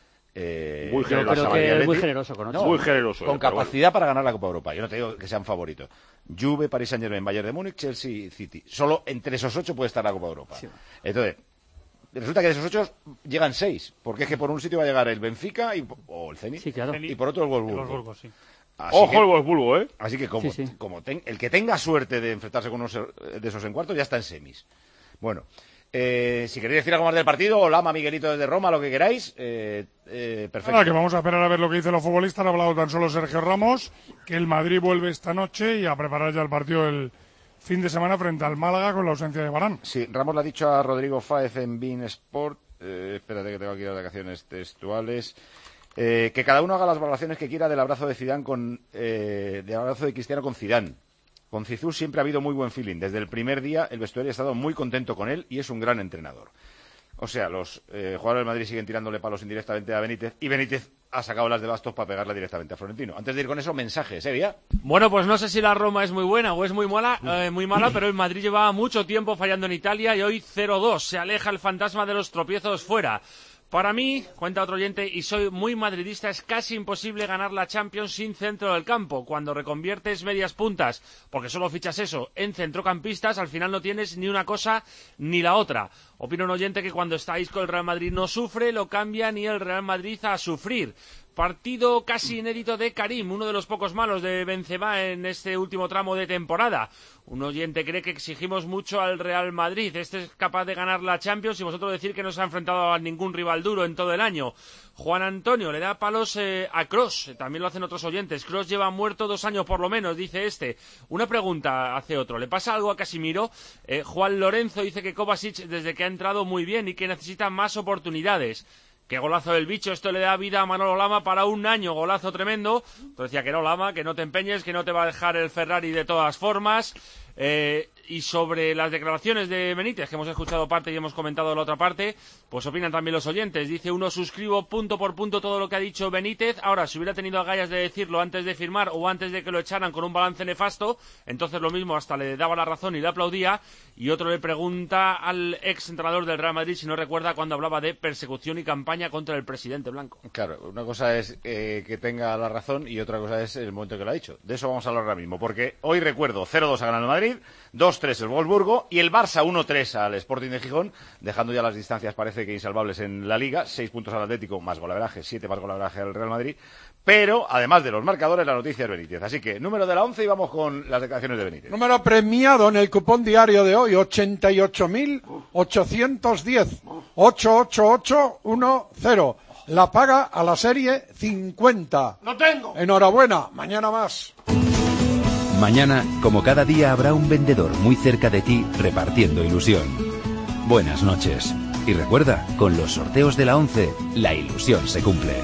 Muy generoso con 8. Muy generoso. Con capacidad para ganar la Copa Europa. Yo no te digo que sean favoritos. Juve, Paris Saint-Germain, Bayern de Múnich, Chelsea y City. Solo entre esos 8 puede estar la Copa Europa. Sí. Entonces, resulta que de esos 8 llegan 6, porque es que por un sitio va a llegar el Benfica o el Zenit, y por otro el Wolfsburgo. Sí. Ojo el Wolfsburgo, ¿eh? Así que el que tenga suerte de enfrentarse con uno de esos en cuartos ya está en semis. Bueno, si queréis decir algo más del partido, o Lama, Miguelito desde Roma, lo que queráis, perfecto. Nada, que vamos a esperar a ver lo que dicen los futbolistas. Ha hablado tan solo Sergio Ramos, que el Madrid vuelve esta noche y a preparar ya el partido el fin de semana frente al Málaga con la ausencia de Varane. Sí, Ramos le ha dicho a Rodrigo Fáez en beIN Sport, espérate que tengo aquí las declaraciones textuales, que cada uno haga las valoraciones que quiera del abrazo de Zidane del abrazo de Cristiano con Zidane. Con Zizou siempre ha habido muy buen feeling. Desde el primer día el vestuario ha estado muy contento con él y es un gran entrenador. O sea, los jugadores del Madrid siguen tirándole palos indirectamente a Benítez y Benítez ha sacado las de bastos para pegarla directamente a Florentino. Antes de ir con eso, mensajes, ¿Vía? Bueno, pues no sé si la Roma es muy buena o es muy mala, pero el Madrid llevaba mucho tiempo fallando en Italia y hoy 0-2. Se aleja el fantasma de los tropiezos fuera. Para mí, cuenta otro oyente, y soy muy madridista, es casi imposible ganar la Champions sin centro del campo. Cuando reconviertes medias puntas, porque solo fichas eso, en centrocampistas, al final no tienes ni una cosa ni la otra. Opina un oyente que cuando estáis con el Real Madrid no sufre, lo cambian y el Real Madrid a sufrir. Partido casi inédito de Karim, uno de los pocos malos de Benzema en este último tramo de temporada. Un oyente cree que exigimos mucho al Real Madrid. Este es capaz de ganar la Champions y vosotros decir que no se ha enfrentado a ningún rival duro en todo el año. Juan Antonio le da palos a Kroos, también lo hacen otros oyentes. Kroos lleva muerto 2 años por lo menos, dice este. Una pregunta hace otro, ¿le pasa algo a Casimiro? Juan Lorenzo dice que Kovacic desde que ha entrado muy bien y que necesita más oportunidades. Qué golazo del bicho, esto le da vida a Manolo Lama para un año, golazo tremendo. Entonces decía que no, Lama, que no te empeñes, que no te va a dejar el Ferrari de todas formas. Y sobre las declaraciones de Benítez, que hemos escuchado parte y hemos comentado la otra parte, pues opinan también los oyentes. Dice uno, suscribo punto por punto todo lo que ha dicho Benítez. Ahora, si hubiera tenido agallas de decirlo antes de firmar o antes de que lo echaran con un balance nefasto, entonces lo mismo, hasta le daba la razón y le aplaudía. Y otro le pregunta al ex entrenador del Real Madrid si no recuerda cuando hablaba de persecución y campaña contra el presidente blanco. Claro, una cosa es que tenga la razón y otra cosa es el momento que lo ha dicho. De eso vamos a hablar ahora mismo, porque hoy recuerdo 0-2 a ganar el Madrid, 2-3 el Wolfsburgo y el Barça 1-3 al Sporting de Gijón, dejando ya las distancias parece que insalvables en la Liga, 6 puntos al Atlético más golaveraje, 7 más golaveraje al Real Madrid, pero además de los marcadores la noticia es Benítez. Así que número de la 11 y vamos con las declaraciones de Benítez. Número premiado en el cupón diario de hoy, 88.810, 88810. La paga a la serie 50. ¡Lo tengo! Enhorabuena, mañana más. Mañana, como cada día, habrá un vendedor muy cerca de ti repartiendo ilusión. Buenas noches. Y recuerda, con los sorteos de la 11, la ilusión se cumple.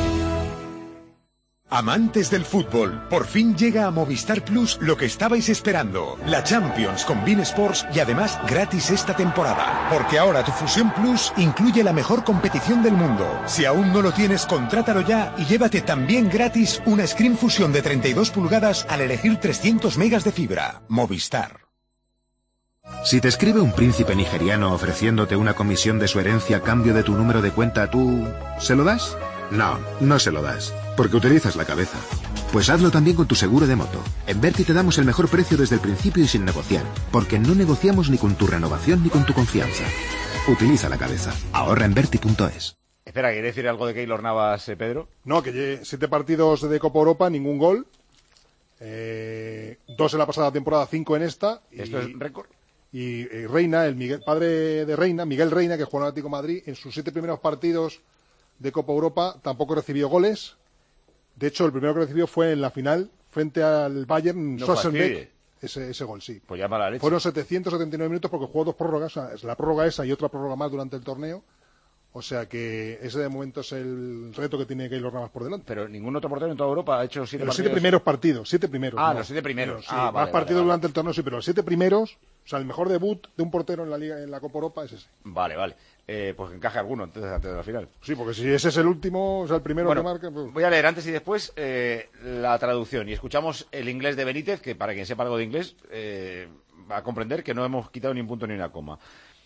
Amantes del fútbol, por fin llega a Movistar Plus lo que estabais esperando. La Champions con beIN Sports y además gratis esta temporada. Porque ahora tu Fusión Plus incluye la mejor competición del mundo. Si aún no lo tienes, contrátalo ya y llévate también gratis una Screen Fusion de 32 pulgadas al elegir 300 megas de fibra. Movistar. Si te escribe un príncipe nigeriano ofreciéndote una comisión de su herencia a cambio de tu número de cuenta, ¿tú se lo das? No, no se lo das, porque utilizas la cabeza. Pues hazlo también con tu seguro de moto. En Verti te damos el mejor precio desde el principio y sin negociar, porque no negociamos ni con tu renovación ni con tu confianza. Utiliza la cabeza. Ahorra en Verti.es. Espera, ¿quiere decir algo de Keylor Navas, Pedro? No, que 7 partidos de Copa Europa, ningún gol. 2 en la pasada temporada, 5 en esta. ¿Esto es récord? Y Reina, padre de Reina, Miguel Reina, que jugó en Atlético de Madrid, en sus 7 primeros partidos de Copa Europa tampoco recibió goles. De hecho, el primero que recibió fue en la final frente al Bayern, no Schwarzenbeck. Ese gol, sí. Pues ya mala leche. Fueron 779 minutos porque jugó 2 prórrogas, la prórroga esa y otra prórroga más durante el torneo. O sea que ese de momento es el reto que tiene Keylor Navas por delante. Pero ningún otro portero en toda Europa ha hecho 7 los partidos. 7 primeros partidos, 7 primeros. Ah, no. los 7 primeros. Sí, vale, más partidos vale. durante el torneo, sí, pero los 7 primeros, o sea, el mejor debut de un portero en la Liga, en la Copa Europa es ese. Vale. Pues que encaje alguno antes de la final. Sí, porque si ese es el último, o sea, el primero que marca... Pues... Voy a leer antes y después la traducción. Y escuchamos el inglés de Benítez, que para quien sepa algo de inglés va a comprender que no hemos quitado ni un punto ni una coma.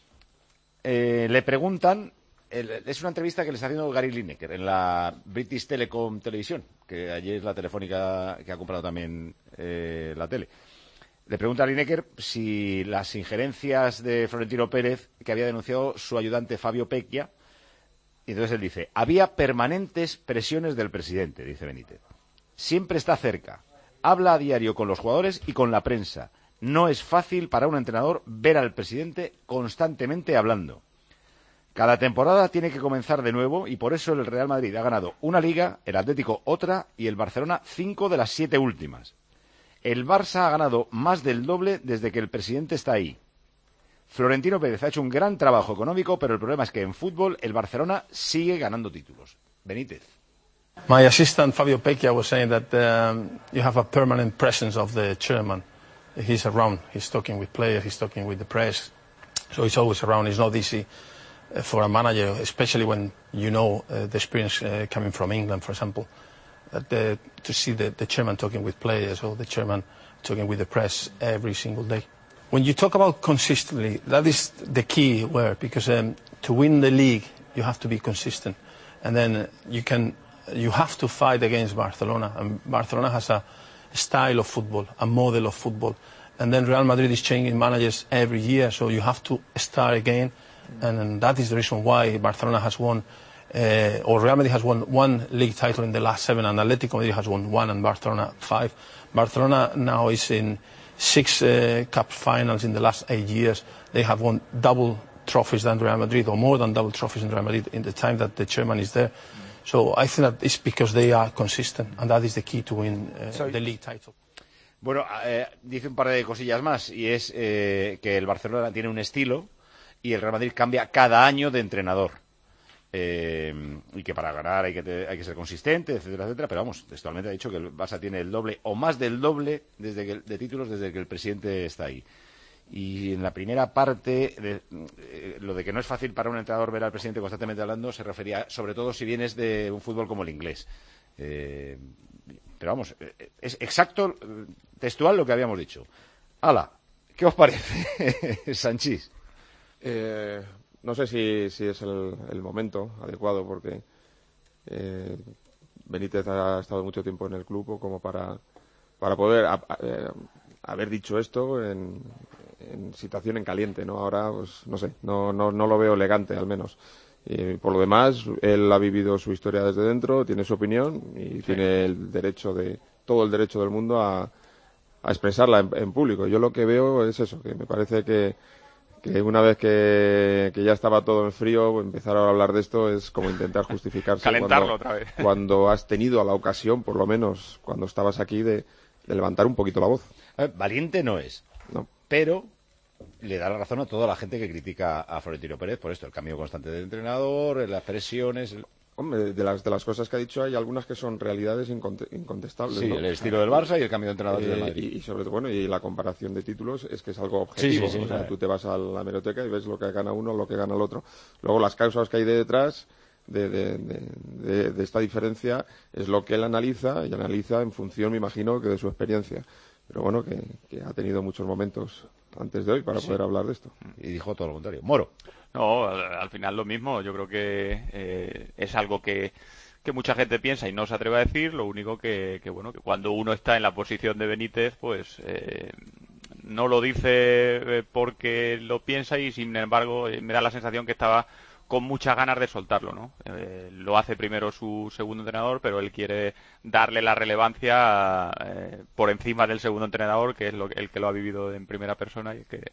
Le preguntan... es una entrevista que le está haciendo Gary Lineker en la British Telecom Televisión, que allí es la telefónica que ha comprado también la tele. Le pregunta a Lineker si las injerencias de Florentino Pérez, que había denunciado su ayudante Fabio Pecchia, y entonces él dice, había permanentes presiones del presidente, dice Benítez. Siempre está cerca, habla a diario con los jugadores y con la prensa. No es fácil para un entrenador ver al presidente constantemente hablando. Cada temporada tiene que comenzar de nuevo y por eso el Real Madrid ha ganado una liga, el Atlético otra y el Barcelona 5 de las 7 últimas. El Barça ha ganado más del doble desde que el presidente está ahí. Florentino Pérez ha hecho un gran trabajo económico, pero el problema es que en fútbol el Barcelona sigue ganando títulos. Benítez. My assistant Fabio Pecchia was saying that you have a permanent presence of the chairman. He's around, he's talking with players, he's talking with the press, so he's always around. It's not easy for a manager, especially when you know the experience coming from England, for example, that to see the chairman talking with players or the chairman talking with the press every single day. When you talk about consistently, that is the key word, because to win the league you have to be consistent, and then you have to fight against Barcelona, and Barcelona has a style of football, a model of football, and then Real Madrid is changing managers every year, so you have to start again. And that is the reason why Barcelona has won, or Real Madrid has won 1 league title in the last 7, and Atletico Madrid has won 1, and Barcelona 5. Barcelona now is in 6 cup finals in the last 8 years. They have won double trophies than Real Madrid, or more than double trophies in Real Madrid in the time that the chairman is there. So I think that it's because they are consistent, and that is the key to win the league title. Bueno, dice un par de cosillas más, y es que el Barcelona tiene un estilo y el Real Madrid cambia cada año de entrenador. Y que para ganar hay que ser consistente, etcétera, etcétera. Pero vamos, textualmente ha dicho que el Barça tiene el doble o más del doble de títulos desde que el presidente está ahí. Y en la primera parte, lo de que no es fácil para un entrenador ver al presidente constantemente hablando, se refería sobre todo si vienes de un fútbol como el inglés. Pero vamos, es exacto, textual lo que habíamos dicho. ¡Hala! ¿Qué os parece, Sanchís? No sé si es el momento adecuado, porque Benítez ha estado mucho tiempo en el club como para poder haber dicho esto en situación en caliente, ¿no? Ahora, pues no sé, no lo veo elegante, al menos. Y por lo demás, él ha vivido su historia desde dentro, tiene su opinión y tiene todo el derecho del mundo a expresarla en público. Yo lo que veo es eso, que me parece que una vez que ya estaba todo en frío, empezar a hablar de esto es como intentar justificarse calentarlo otra vez. Cuando has tenido la ocasión, por lo menos cuando estabas aquí, de levantar un poquito la voz. Valiente no es, no, pero le da la razón a toda la gente que critica a Florentino Pérez por esto, el cambio constante del entrenador, las presiones. Hombre, de las cosas que ha dicho hay algunas que son realidades incontestables. Sí, ¿no? El estilo del Barça y el cambio de entrenador del Madrid. Y sobre todo, bueno, y la comparación de títulos es que es algo objetivo. Sí, o sea, tú te vas a la hemeroteca y ves lo que gana uno, lo que gana el otro. Luego las causas que hay detrás de esta diferencia es lo que él analiza, y analiza en función, me imagino, que de su experiencia. Pero bueno, que ha tenido muchos momentos antes de hoy para poder hablar de esto. Y dijo todo lo contrario. Moro. No, al final lo mismo. Yo creo que es algo que mucha gente piensa y no se atreve a decir. Lo único que cuando uno está en la posición de Benítez, pues no lo dice porque lo piensa, y sin embargo me da la sensación que estaba con muchas ganas de soltarlo, ¿no? Lo hace primero su segundo entrenador, pero él quiere darle la relevancia por encima del segundo entrenador, que es el que lo ha vivido en primera persona y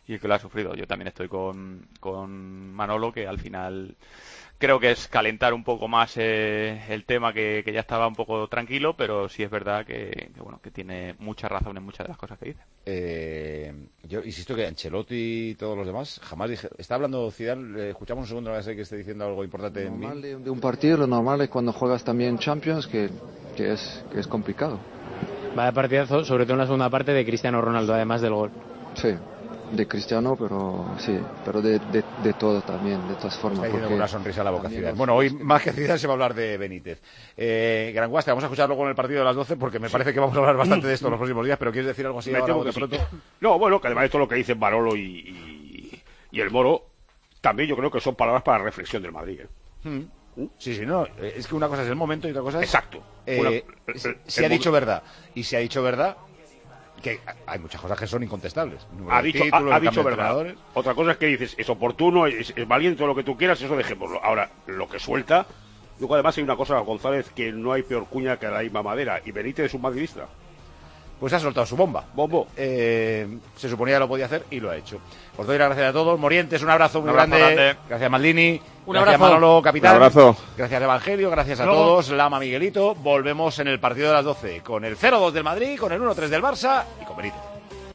y el que lo ha sufrido. Yo también estoy con Manolo, que al final creo que es calentar un poco más el tema que ya estaba un poco tranquilo, pero sí es verdad que tiene mucha razón en muchas de las cosas que dice. Yo insisto que Ancelotti y todos los demás jamás dije. Está hablando Zidane, escuchamos un segundo, no sé que esté diciendo algo importante en mí. De un partido, lo normal es cuando juegas también Champions, que es complicado. Vaya partidazo, sobre todo en la segunda parte, de Cristiano Ronaldo, además del gol. Sí, de Cristiano, pero de todo también, de todas formas. Está diciendo con una sonrisa a la boca Zidane. Bueno, hoy más que Zidane se va a hablar de Benítez. Gran Guasta, vamos a escucharlo con el partido de las 12 porque me parece que vamos a hablar bastante de esto en los próximos días, pero ¿quieres decir algo así ahora de pronto? No, bueno, que además de todo lo que dicen Barolo y el Moro, también yo creo que son palabras para reflexión del Madrid. Sí, no, es que una cosa es el momento y otra cosa es... Exacto. Si ha dicho verdad, y si ha dicho verdad, que hay muchas cosas que son incontestables. Ha dicho verdad. Otra cosa es que dices, es oportuno, es valiente, todo lo que tú quieras, eso dejémoslo. Ahora, lo que suelta... Luego además hay una cosa, González, que no hay peor cuña que la misma madera, y Benítez es un madridista. Pues ha soltado su bomba. Se suponía que lo podía hacer y lo ha hecho. Os doy las gracias a todos. Morientes, un abrazo muy grande. Gracias, Maldini. Gracias, Manolo, capitán. Un abrazo. Gracias, Evangelio. Gracias a todos. Lama, Miguelito. Volvemos en el partido de las 12 con el 0-2 del Madrid, con el 1-3 del Barça y con Benítez.